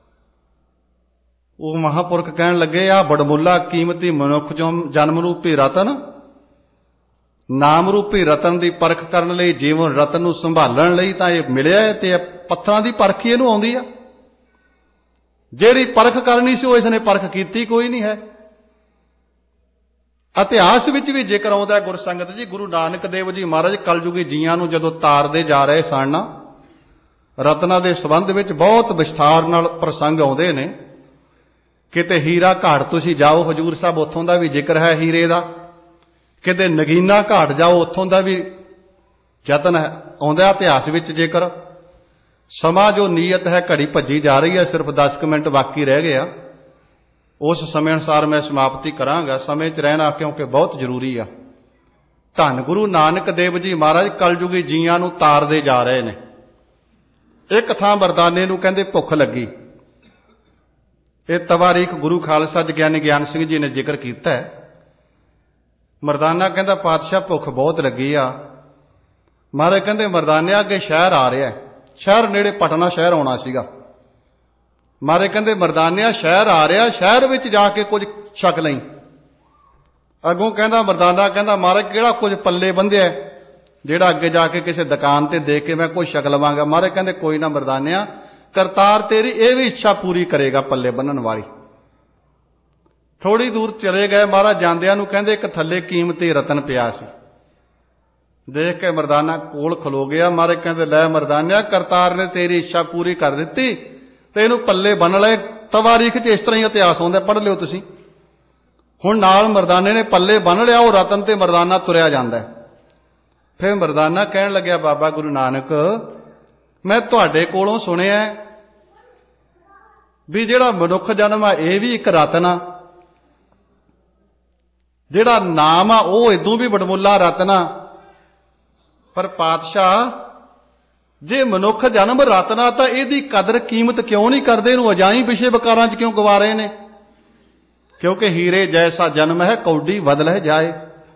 ਉਹ ਮਹਾਂਪੁਰਖ ਕਹਿਣ ਲੱਗੇ ਆ ਬੜਮੁੱਲਾ ਕੀਮਤੀ ਮਨੁੱਖ ਜਨਮ ਰੂਪੀ ਰਤਨ, ਨਾਮ ਰੂਪੀ ਰਤਨ ਦੀ ਪਰਖ ਕਰਨ ਲਈ, ਜੀਵਨ ਰਤਨ ਨੂੰ ਸੰਭਾਲਣ ਲਈ ਤਾਂ ਇਹ ਮਿਲਿਆ ਤੇ ਪੱਥਰਾਂ ਦੀ ਪਰਖ ਹੀ ਇਹਨੂੰ ਆਉਂਦੀ ਆ। ਜਿਹੜੀ ਪਰਖ ਕਰਨੀ ਸੀ ਉਹ ਇਸਨੇ ਪਰਖ ਕੀਤੀ ਕੋਈ ਨਹੀਂ ਹੈ। ਇਤਿਹਾਸ ਵਿੱਚ ਵੀ ਜ਼ਿਕਰ ਆਉਂਦਾ ਗੁਰਸੰਗਤ ਜੀ, ਗੁਰੂ ਨਾਨਕ ਦੇਵ ਜੀ ਮਹਾਰਾਜ ਕਲਯੁਗੀ ਜੀਆਂ ਨੂੰ ਜਦੋਂ ਤਾਰਦੇ ਜਾ ਰਹੇ ਸਨ, ਰਤਨਾਂ ਦੇ ਸੰਬੰਧ ਵਿੱਚ ਬਹੁਤ ਵਿਸਥਾਰ ਨਾਲ ਪ੍ਰਸੰਗ ਆਉਂਦੇ ਨੇ। ਕਿਤੇ ਹੀਰਾ ਘਾਟ ਤੁਸੀਂ ਜਾਓ ਹਜ਼ੂਰ ਸਾਹਿਬ, ਉੱਥੋਂ ਦਾ ਵੀ ਜ਼ਿਕਰ ਹੈ ਹੀਰੇ ਦਾ। ਕਿਤੇ ਨਗੀਨਾ ਘਾਟ ਜਾਓ, ਉੱਥੋਂ ਦਾ ਵੀ ਯਤਨ ਆਉਂਦਾ ਇਤਿਹਾਸ ਵਿੱਚ ਜ਼ਿਕਰ। ਸਮਾਂ ਜੋ ਨੀਅਤ ਹੈ ਘੜੀ ਭੱਜੀ ਜਾ ਰਹੀ ਹੈ, ਸਿਰਫ 10 ਮਿੰਟ ਬਾਕੀ ਰਹਿ ਗਏ ਆ। ਉਸ ਸਮੇਂ ਅਨੁਸਾਰ ਮੈਂ ਸਮਾਪਤੀ ਕਰਾਂਗਾ। ਸਮੇਂ 'ਚ ਰਹਿਣਾ ਕਿਉਂਕਿ ਬਹੁਤ ਜ਼ਰੂਰੀ ਆ। ਧੰਨ ਗੁਰੂ ਨਾਨਕ ਦੇਵ ਜੀ ਮਹਾਰਾਜ ਕਲਯੁਗੀ ਜੀਆਂ ਨੂੰ ਤਾਰਦੇ ਜਾ ਰਹੇ ਨੇ। ਇੱਕ ਥਾਂ ਮਰਦਾਨੇ ਨੂੰ ਕਹਿੰਦੇ ਭੁੱਖ ਲੱਗੀ। ਇਹ ਤਵਾਰੀਖ ਗੁਰੂ ਖਾਲਸਾ ਗਿਆਨੀ ਗਿਆਨ ਸਿੰਘ ਜੀ ਨੇ ਜ਼ਿਕਰ ਕੀਤਾ ਹੈ। ਮਰਦਾਨਾ ਕਹਿੰਦਾ ਪਾਤਸ਼ਾਹ ਭੁੱਖ ਬਹੁਤ ਲੱਗੀ ਆ। ਮਹਾਰਾਜ ਕਹਿੰਦੇ ਮਰਦਾਨਿਆ ਅੱਗੇ ਸ਼ਹਿਰ ਆ ਰਿਹਾ। ਸ਼ਹਿਰ ਨੇੜੇ ਪਟਨਾ ਸ਼ਹਿਰ ਆਉਣਾ ਸੀਗਾ। ਮਹਾਰਾਜ ਕਹਿੰਦੇ ਮਰਦਾਨਿਆ ਸ਼ਹਿਰ ਆ ਰਿਹਾ, ਸ਼ਹਿਰ ਵਿੱਚ ਜਾ ਕੇ ਕੁਝ ਛਕ ਲਈ। ਅੱਗੋਂ ਕਹਿੰਦਾ ਮਰਦਾਨਾ ਕਹਿੰਦਾ ਮਹਾਰਾਜ ਕਿਹੜਾ ਕੁਝ ਪੱਲੇ ਬੰਧਿਆ ਜਿਹੜਾ ਅੱਗੇ ਜਾ ਕੇ ਕਿਸੇ ਦੁਕਾਨ ਤੇ ਦੇ ਕੇ ਮੈਂ ਕੁਝ ਛਕ ਲਵਾਂਗਾ। ਮਹਾਰਾਜ ਕਹਿੰਦੇ ਕੋਈ ਨਾ ਮਰਦਾਨਿਆ, ਕਰਤਾਰ ਤੇਰੀ ਇਹ ਵੀ ਇੱਛਾ ਪੂਰੀ ਕਰੇਗਾ ਪੱਲੇ ਬੰਨਣ ਵਾਲੀ। ਥੋੜੀ ਦੂਰ ਚਲੇ ਗਏ। ਮਹਾਰਾਜ ਜਾਂਦਿਆਂ ਨੂੰ ਕਹਿੰਦੇ ਇੱਕ ਥੱਲੇ ਕੀਮਤੀ ਰਤਨ ਪਿਆ ਸੀ। ਦੇਖ ਕੇ ਮਰਦਾਨਾ ਕੋਲ ਖਲੋ ਗਿਆ। ਮਹਾਰਾਜ ਕਹਿੰਦੇ ਲੈ ਮਰਦਾਨਿਆ, ਕਰਤਾਰ ਨੇ ਤੇਰੀ ਇੱਛਾ ਪੂਰੀ ਕਰ ਦਿੱਤੀ ਤੇ ਇਹਨੂੰ ਪੱਲੇ ਬੰਨ ਲਏ। ਤਵਾਰੀਖ 'ਚ ਇਸ ਤਰ੍ਹਾਂ ਹੀ ਇਤਿਹਾਸ ਆਉਂਦਾ, ਪੜ੍ਹ ਲਿਓ ਤੁਸੀਂ। ਹੁਣ ਨਾਲ ਮਰਦਾਨੇ ਨੇ ਪੱਲੇ ਬੰਨ ਲਿਆ ਉਹ ਰਤਨ ਤੇ ਮਰਦਾਨਾ ਤੁਰਿਆ ਜਾਂਦਾ। ਫਿਰ ਮਰਦਾਨਾ ਕਹਿਣ ਲੱਗਿਆ ਬਾਬਾ ਗੁਰੂ ਨਾਨਕ, ਮੈਂ ਤੁਹਾਡੇ ਕੋਲੋਂ ਸੁਣਿਆ ਵੀ ਜਿਹੜਾ ਮਨੁੱਖ ਜਨਮ ਆ ਇਹ ਵੀ ਇੱਕ ਰਤਨ ਆ, ਜਿਹੜਾ ਨਾਮ ਆ ਉਹ ਇਦੋਂ ਵੀ ਵਡਮੁੱਲਾ ਰਤਨ ਆ। ਪਰ ਪਾਤਸ਼ਾਹ ਜੇ ਮਨੁੱਖ ਜਨਮ ਰਤਨ ਆ ਤਾਂ ਇਹਦੀ ਕਦਰ ਕੀਮਤ ਕਿਉਂ ਨਹੀਂ ਕਰਦੇ? ਇਹਨੂੰ ਅਜਾਈ ਵਿਸ਼ੇ ਵਿਕਾਰਾਂ 'ਚ ਕਿਉਂ ਗਵਾ ਰਹੇ ਨੇ? ਕਿਉਂਕਿ ਹੀਰੇ ਜੈਸਾ ਜਨਮ ਹੈ ਕੌਡੀ ਬਦਲਹਿ ਜਾਏ।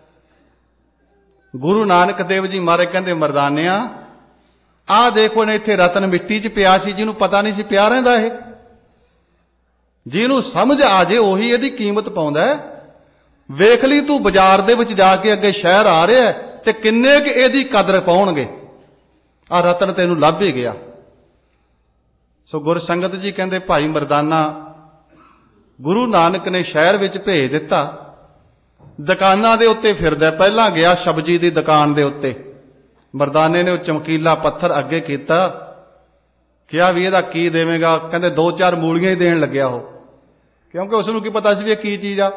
ਗੁਰੂ ਨਾਨਕ ਦੇਵ ਜੀ ਮਹਾਰਾਜ ਕਹਿੰਦੇ ਮਰਦਾਨਿਆਂ ਆਹ ਦੇਖੋ ਨੇ ਇੱਥੇ ਰਤਨ ਮਿੱਟੀ 'ਚ ਪਿਆ ਸੀ, ਜਿਹਨੂੰ ਪਤਾ ਨਹੀਂ ਸੀ ਪਿਆ ਰਹਿੰਦਾ। ਇਹ ਜਿਹਨੂੰ ਸਮਝ ਆ ਜੇ ਉਹੀ ਇਹਦੀ ਕੀਮਤ ਪਾਉਂਦਾ। ਵੇਖ ਲਈ ਤੂੰ ਬਾਜ਼ਾਰ ਦੇ ਵਿੱਚ ਜਾ ਕੇ ਅੱਗੇ ਸ਼ਹਿਰ ਆ ਰਿਹਾ ਤੇ ਕਿੰਨੇ ਕੁ ਇਹਦੀ ਕਦਰ ਪਾਉਣਗੇ। ਆਹ ਰਤਨ ਤੈਨੂੰ ਲੱਭ ਹੀ ਗਿਆ। ਸੋ ਗੁਰਸੰਗਤ ਜੀ ਕਹਿੰਦੇ ਭਾਈ ਮਰਦਾਨਾ ਗੁਰੂ ਨਾਨਕ ਨੇ ਸ਼ਹਿਰ ਵਿੱਚ ਭੇਜ ਦਿੱਤਾ। ਦੁਕਾਨਾਂ ਦੇ ਉੱਤੇ ਫਿਰਦਾ। ਪਹਿਲਾਂ ਗਿਆ ਸਬਜ਼ੀ ਦੀ ਦੁਕਾਨ ਦੇ ਉੱਤੇ। ਮਰਦਾਨੇ ਨੇ ਉਹ ਚਮਕੀਲਾ ਪੱਥਰ ਅੱਗੇ ਕੀਤਾ, ਕਿਹਾ ਵੀ ਇਹਦਾ ਕੀ ਦੇਵੇਂਗਾ? ਕਹਿੰਦੇ 2-4 ਮੂਲੀਆਂ ਹੀ ਦੇਣ ਲੱਗਿਆ ਉਹ, ਕਿਉਂਕਿ ਉਸ ਨੂੰ ਕੀ ਪਤਾ ਸੀ ਵੀ ਇਹ ਕੀ ਚੀਜ਼ ਆ।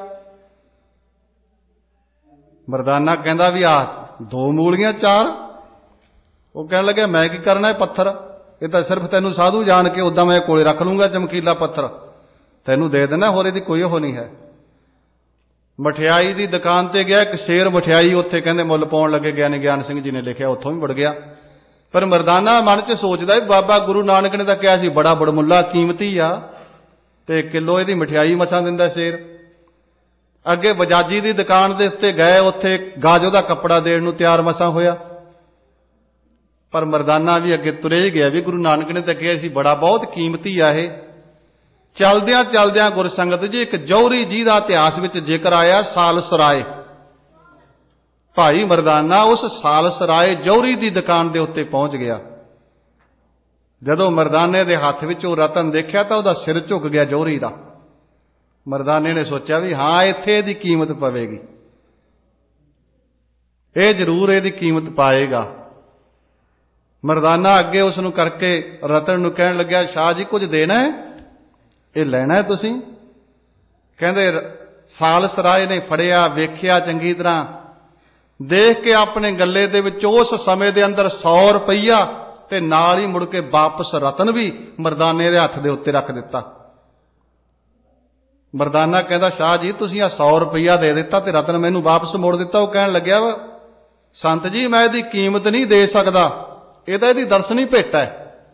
ਮਰਦਾਨਾ ਕਹਿੰਦਾ ਵੀ ਆਹ 2 ਮੂਲੀਆਂ 4। ਉਹ ਕਹਿਣ ਲੱਗਿਆ ਮੈਂ ਕੀ ਕਰਨਾ ਇਹ ਪੱਥਰ? ਇਹ ਤਾਂ ਸਿਰਫ ਤੈਨੂੰ ਸਾਧੂ ਜਾਣ ਕੇ ਉਦਾਂ ਮੈਂ ਕੋਲੇ ਰੱਖ ਲੂੰਗਾ ਚਮਕੀਲਾ ਪੱਥਰ, ਤੈਨੂੰ ਦੇ ਦੇਣਾ, ਹੋਰ ਇਹਦੀ ਕੋਈ ਉਹ ਨਹੀਂ ਹੈ। ਮਠਿਆਈ ਦੀ ਦੁਕਾਨ ਤੇ ਗਿਆ, ਇੱਕ ਸ਼ੇਰ ਮਠਿਆਈ ਉੱਥੇ ਕਹਿੰਦੇ ਮੁੱਲ ਪਾਉਣ ਲੱਗੇ। ਗਿਆਨੀ ਗਿਆਨ ਸਿੰਘ ਜੀ ਨੇ ਲਿਖਿਆ ਉੱਥੋਂ ਵੀ ਵੜ ਗਿਆ। ਪਰ ਮਰਦਾਨਾ ਮਨ 'ਚ ਸੋਚਦਾ ਬਾਬਾ ਗੁਰੂ ਨਾਨਕ ਨੇ ਤਾਂ ਕਿਹਾ ਸੀ ਬੜਾ ਬੜਮੁੱਲਾ ਕੀਮਤੀ ਆ, ਤੇ ਕਿਲੋ ਇਹਦੀ ਮਠਿਆਈ ਮਸਾਂ ਦਿੰਦਾ ਸ਼ੇਰ। ਅੱਗੇ ਬਜਾਜੀ ਦੀ ਦੁਕਾਨ ਦੇ ਉੱਤੇ ਗਏ, ਉੱਥੇ ਗਾਜ ਉਹਦਾ ਕੱਪੜਾ ਦੇਣ ਨੂੰ ਤਿਆਰ ਮਸਾਂ ਹੋਇਆ। ਪਰ ਮਰਦਾਨਾ ਵੀ ਅੱਗੇ ਤੁਰੇ ਹੀ ਗਿਆ ਵੀ ਗੁਰੂ ਨਾਨਕ ਨੇ ਤਾਂ ਕਿਹਾ ਸੀ ਬੜਾ ਬਹੁਤ ਕੀਮਤੀ ਆ ਇਹ। ਚਲਦਿਆਂ ਚਲਦਿਆਂ ਗੁਰਸੰਗਤ ਜੀ ਇੱਕ ਜੌਹਰੀ ਜੀ ਦਾ ਇਤਿਹਾਸ ਵਿੱਚ ਜ਼ਿਕਰ ਆਇਆ, ਸਾਲਸਰਾਏ। ਭਾਈ ਮਰਦਾਨਾ ਉਸ ਸਾਲਸਰਾਏ ਜੌਹਰੀ ਦੀ ਦੁਕਾਨ ਦੇ ਉੱਤੇ ਪਹੁੰਚ ਗਿਆ। ਜਦੋਂ ਮਰਦਾਨੇ ਦੇ ਹੱਥ ਵਿੱਚ ਉਹ ਰਤਨ ਦੇਖਿਆ ਤਾਂ ਉਹਦਾ ਸਿਰ ਝੁਕ ਗਿਆ ਜੌਹਰੀ ਦਾ। ਮਰਦਾਨੇ ਨੇ ਸੋਚਿਆ ਵੀ ਹਾਂ ਇੱਥੇ ਇਹਦੀ ਕੀਮਤ ਪਵੇਗੀ, ਇਹ ਜ਼ਰੂਰ ਇਹਦੀ ਕੀਮਤ ਪਾਏਗਾ। ਮਰਦਾਨਾ ਅੱਗੇ ਉਸ ਨੂੰ ਕਰਕੇ ਰਤਨ ਨੂੰ ਕਹਿਣ ਲੱਗਿਆ ਸ਼ਾਹ ਜੀ ਕੁਝ ਦੇਣਾ ਹੈ, ਇਹ ਲੈਣਾ ਹੈ ਤੁਸੀਂ? ਕਹਿੰਦੇ ਸਾਲਸਰਾਏ ਨੇ ਫੜਿਆ, ਵੇਖਿਆ ਚੰਗੀ ਤਰ੍ਹਾਂ, ਦੇਖ ਕੇ ਆਪਣੇ ਗੱਲੇ ਦੇ ਵਿੱਚ ਉਸ ਸਮੇਂ ਦੇ ਅੰਦਰ 100 ਰੁਪਈਆ ਤੇ ਨਾਲ ਹੀ ਮੁੜ ਕੇ ਵਾਪਸ ਰਤਨ ਵੀ ਮਰਦਾਨੇ ਦੇ ਹੱਥ ਦੇ ਉੱਤੇ ਰੱਖ ਦਿੱਤਾ। ਮਰਦਾਨਾ ਕਹਿੰਦਾ, ਸ਼ਾਹ ਜੀ ਤੁਸੀਂ ਆ 100 ਰੁਪਈਆ ਦੇ ਦਿੱਤਾ ਤੇ ਰਤਨ ਮੈਨੂੰ ਵਾਪਸ ਮੋੜ ਦਿੱਤਾ। ਉਹ ਕਹਿਣ ਲੱਗਿਆ, ਵਾ ਸੰਤ ਜੀ ਮੈਂ ਇਹਦੀ ਕੀਮਤ ਨਹੀਂ ਦੇ ਸਕਦਾ, ਇਹ ਤਾਂ ਇਹਦੀ ਦਰਸ਼ਨੀ ਭੇਟ ਹੈ।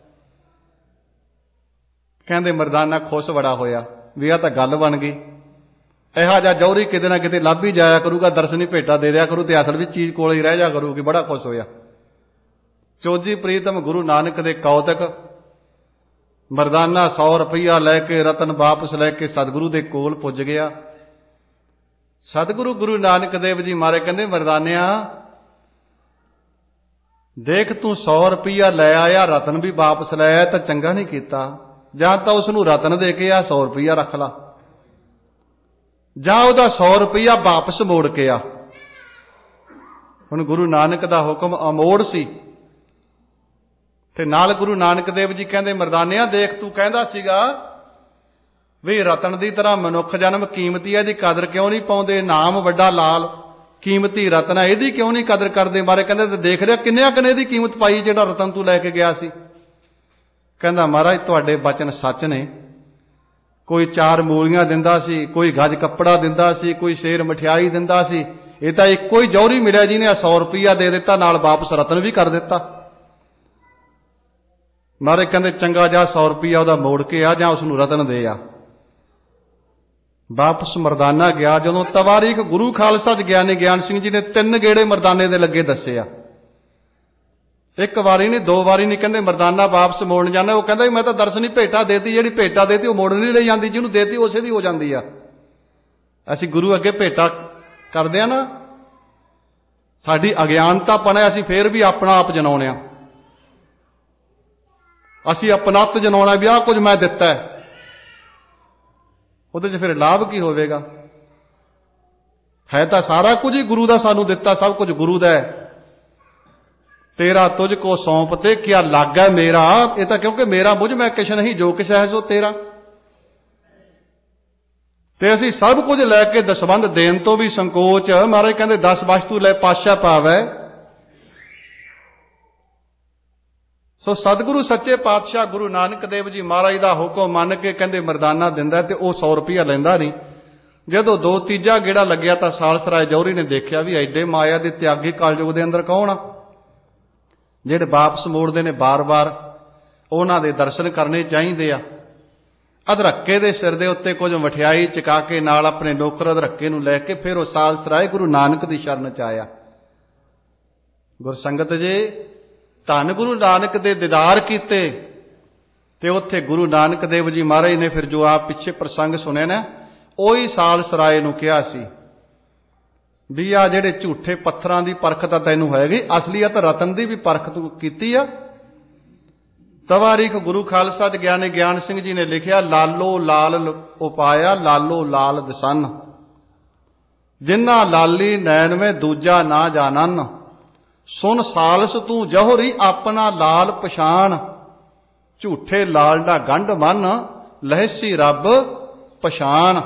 ਕਹਿੰਦੇ ਮਰਦਾਨਾ ਖੁਸ਼ ਬੜਾ ਹੋਇਆ ਵੀ ਆ ਤਾਂ ਗੱਲ ਬਣ ਗਈ। ਇਹੋ ਜਿਹਾ ਜੌਹਰੀ ਕਿਤੇ ਨਾ ਕਿਤੇ ਲੱਭ ਹੀ ਜਾਇਆ ਕਰੂਗਾ, ਦਰਸ਼ਨੀ ਭੇਟਾ ਦੇ ਦਿਆ ਕਰੂ ਤੇ ਅਸਲ ਵਿੱਚ ਚੀਜ਼ ਕੋਲ ਹੀ ਰਹਿ ਜਾ ਕਰੂਗੀ। ਬੜਾ ਖੁਸ਼ ਹੋਇਆ। ਚੋਜੀ ਪ੍ਰੀਤਮ ਗੁਰੂ ਨਾਨਕ ਦੇ ਕੌਤਕ। ਮਰਦਾਨਾ 100 ਰੁਪਈਆ ਲੈ ਕੇ ਰਤਨ ਵਾਪਸ ਲੈ ਕੇ ਸਤਿਗੁਰੂ ਦੇ ਕੋਲ ਪੁੱਜ ਗਿਆ। ਸਤਿਗੁਰੂ ਗੁਰੂ ਨਾਨਕ ਦੇਵ ਜੀ ਮਾਰੇ ਕਹਿੰਦੇ, ਮਰਦਾਨਿਆ ਦੇਖ ਤੂੰ 100 ਰੁਪਈਆ ਲੈ ਆਇਆ, ਰਤਨ ਵੀ ਵਾਪਸ ਲੈ ਆਇਆ ਤਾਂ ਚੰਗਾ ਨਹੀਂ ਕੀਤਾ। ਜਾਂ ਤਾਂ ਉਸ ਨੂੰ ਰਤਨ ਦੇ ਕੇ ਆ 100 ਰੁਪਈਆ ਰੱਖ ਲਾ, ਜਾਂ ਉਹਦਾ 100 ਰੁਪਈਆ ਵਾਪਸ ਮੋੜ ਕੇ ਆ। ਹੁਣ ਗੁਰੂ ਨਾਨਕ ਦਾ ਹੁਕਮ ਅਮੋੜ ਸੀ ਤੇ ਨਾਲ ਗੁਰੂ ਨਾਨਕ ਦੇਵ ਜੀ ਕਹਿੰਦੇ, ਮਰਦਾਨਿਆ ਦੇਖ ਤੂੰ ਕਹਿੰਦਾ ਸੀਗਾ ਵੀ ਰਤਨ ਦੀ ਤਰ੍ਹਾਂ ਮਨੁੱਖ ਜਨਮ ਕੀਮਤੀ ਹੈ, ਇਹਦੀ ਕਦਰ ਕਿਉਂ ਨਹੀਂ ਪਾਉਂਦੇ? ਨਾਮ ਵੱਡਾ ਲਾਲ ਕੀਮਤੀ ਰਤਨ ਹੈ, ਇਹਦੀ ਕਿਉਂ ਨਹੀਂ ਕਦਰ ਕਰਦੇ? ਬਾਰੇ ਕਹਿੰਦੇ ਤੇ ਦੇਖ ਰਿਹਾ ਕਿੰਨਿਆਂ ਕਨੇ ਇਹਦੀ ਕੀਮਤ ਪਾਈ ਜਿਹੜਾ ਰਤਨ ਤੂੰ ਲੈ ਕੇ ਗਿਆ ਸੀ। ਕਹਿੰਦਾ ਮਹਾਰਾਜ ਤੁਹਾਡੇ ਬਚਨ ਸੱਚ ਨੇ। ਕੋਈ 4 ਮੂਲੀਆਂ ਦਿੰਦਾ ਸੀ, ਕੋਈ ਗੱਜ ਕੱਪੜਾ ਦਿੰਦਾ ਸੀ, ਕੋਈ ਸ਼ੇਰ ਮਠਿਆਈ ਦਿੰਦਾ ਸੀ। ਇਹ ਤਾਂ ਇੱਕੋ ਹੀ ਜੌਹਰੀ ਮਿਲਿਆ ਜਿਹਨੇ 100 ਰੁਪਈਆ ਦੇ ਦਿੱਤਾ, ਨਾਲ ਵਾਪਸ ਰਤਨ ਵੀ ਕਰ ਦਿੱਤਾ। ਮਹਾਰਾਜ ਕਹਿੰਦੇ ਚੰਗਾ ਜਾ 100 ਰੁਪਈਆ ਉਹਦਾ ਮੋੜ ਕੇ ਆ, ਜਾਂ ਉਸ ਨੂੰ ਰਤਨ ਦੇ ਆ। ਵਾਪਸ ਮਰਦਾਨਾ ਗਿਆ। ਜਦੋਂ ਤਵਾਰੀਖ ਗੁਰੂ ਖਾਲਸਾ ਗਿਆਨੀ ਗਿਆਨ ਸਿੰਘ ਜੀ ਨੇ 3 ਗੇੜੇ ਮਰਦਾਨੇ ਦੇ ਲੱਗੇ ਦੱਸੇ ਆ। ਇੱਕ ਵਾਰੀ ਨਹੀਂ, 2 ਵਾਰੀ ਨਹੀਂ। ਕਹਿੰਦੇ ਮਰਦਾਨਾ ਵਾਪਸ ਮੋੜਨ ਜਾਂਦਾ। ਉਹ ਕਹਿੰਦਾ ਮੈਂ ਤਾਂ ਦਰਸ਼ਨੀ ਭੇਟਾ ਦੇਤੀ, ਜਿਹੜੀ ਭੇਟਾ ਦੇਤੀ ਉਹ ਮੋੜਨ ਨਹੀਂ ਲਈ ਜਾਂਦੀ, ਜਿਹਨੂੰ ਦੇਤੀ ਉਸੇ ਦੀ ਹੋ ਜਾਂਦੀ ਆ। ਅਸੀਂ ਗੁਰੂ ਅੱਗੇ ਭੇਟਾ ਕਰਦੇ ਆ ਨਾ, ਸਾਡੀ ਅਗਿਆਨਤਾ ਪਣਾ, ਅਸੀਂ ਫੇਰ ਵੀ ਆਪਣਾ ਆਪ ਜਨਾਉਣੇ ਆ। ਅਸੀਂ ਆਪਣਤ ਜਨਾਉਣਾ ਵੀ ਆਹ ਕੁਝ ਮੈਂ ਦਿੱਤਾ, ਉਹਦੇ 'ਚ ਫਿਰ ਲਾਭ ਕੀ ਹੋਵੇਗਾ? ਹੈ ਤਾਂ ਸਾਰਾ ਕੁਝ ਹੀ ਗੁਰੂ ਦਾ ਸਾਨੂੰ ਦਿੱਤਾ, ਸਭ ਕੁਝ ਗੁਰੂ ਦਾ ਹੈ। ਤੇਰਾ ਤੁਝ ਕੋ ਸੌਂਪ ਤੇ ਕਿਆ ਲਾਗਾ ਮੇਰਾ। ਇਹ ਤਾਂ ਕਿਉਂਕਿ ਮੇਰਾ ਮੁਝ ਮੈਂ ਕਿਛ ਨਹੀਂ, ਜੋ ਕਿਛ ਹੈ ਸੋ ਤੇਰਾ। ਤੇ ਅਸੀਂ ਸਭ ਕੁਝ ਲੈ ਕੇ ਦਸਵੰਧ ਦੇਣ ਤੋਂ ਵੀ ਸੰਕੋਚ। ਮਹਾਰਾਜ ਕਹਿੰਦੇ 10 ਵਸਤੂ ਲੈ ਪਾਤਸ਼ਾਹ ਪਾਵੈ। ਸੋ ਸਤਿਗੁਰੂ ਸੱਚੇ ਪਾਤਸ਼ਾਹ ਗੁਰੂ ਨਾਨਕ ਦੇਵ ਜੀ ਮਹਾਰਾਜ ਦਾ ਹੁਕਮ ਮੰਨ ਕੇ ਕਹਿੰਦੇ ਮਰਦਾਨਾ ਦਿੰਦਾ ਤੇ ਉਹ 100 ਰੁਪਈਆ ਲੈਂਦਾ ਨਹੀਂ। ਜਦੋਂ 2-3 ਗੇੜਾ ਲੱਗਿਆ ਤਾਂ ਸਾਲਸਰਾਏ ਜੌਹਰੀ ਨੇ ਦੇਖਿਆ ਵੀ ਐਡੇ ਮਾਇਆ ਦੇ ਤਿਆਗੀ ਕਲਯੁਗ ਦੇ ਅੰਦਰ ਕੌਣ ਆ ਜਿਹੜੇ ਵਾਪਸ ਮੋੜਦੇ ਨੇ ਬਾਰ-ਬਾਰ। ਉਹਨਾਂ ਦੇ ਦਰਸ਼ਨ ਕਰਨੇ ਚਾਹੀਦੇ ਆ। ਅਧਰੱਕੇ ਦੇ ਸਿਰ ਦੇ ਉੱਤੇ ਕੁਝ ਮਠਿਆਈ ਚਕਾ ਕੇ ਨਾਲ ਆਪਣੇ ਨੌਕਰ ਅਧਰੱਕੇ ਨੂੰ ਲੈ ਕੇ ਫਿਰ ਉਹ ਸਾਲਸਰਾਏ ਗੁਰੂ ਨਾਨਕ ਦੀ ਸ਼ਰਨ 'ਚ ਆਇਆ। ਗੁਰਸੰਗਤ ਜੀ ਧੰਨ ਗੁਰੂ ਨਾਨਕ ਦੇ ਦੀਦਾਰ ਕੀਤੇ ਤੇ ਉੱਥੇ ਗੁਰੂ ਨਾਨਕ ਦੇਵ ਜੀ ਮਹਾਰਾਜ ਨੇ ਫਿਰ ਜੋ ਆਪ ਪਿੱਛੇ ਪ੍ਰਸੰਗ ਸੁਣੇ ਨਾ, ਉਹੀ ਸਾਲਸਰਾਏ ਨੂੰ ਕਿਹਾ ਸੀ ਵੀ ਆ ਜਿਹੜੇ ਝੂਠੇ ਪੱਥਰਾਂ ਦੀ ਪਰਖ ਤਾਂ ਤੈਨੂੰ ਹੈਗੀ, ਅਸਲੀਅਤ ਰਤਨ ਦੀ ਵੀ ਪਰਖ ਤੂੰ ਕੀਤੀ ਆ। ਤਵਾਰੀਖ ਗੁਰੂ ਖਾਲਸਾ ਚ ਗਿਆਨੀ ਗਿਆਨ ਸਿੰਘ ਜੀ ਨੇ ਲਿਖਿਆ, ਲਾਲੋ ਲਾਲ ਉਪਾਇਆ ਲਾਲੋ ਲਾਲ ਦਸਨ, ਜਿੰਨਾ ਲਾਲੀ ਨੈਣ ਮੈਂ ਦੂਜਾ ਨਾ ਜਾਣਨ, ਸੁਨ ਸਾਲਸ ਤੂੰ ਜੋਹਰੀ ਆਪਣਾ ਲਾਲ ਪਛਾਣ, ਝੂਠੇ ਲਾਲ ਦਾ ਗੰਢ ਮਨ ਲਹਿਸੀ ਰੱਬ ਪਛਾਣ।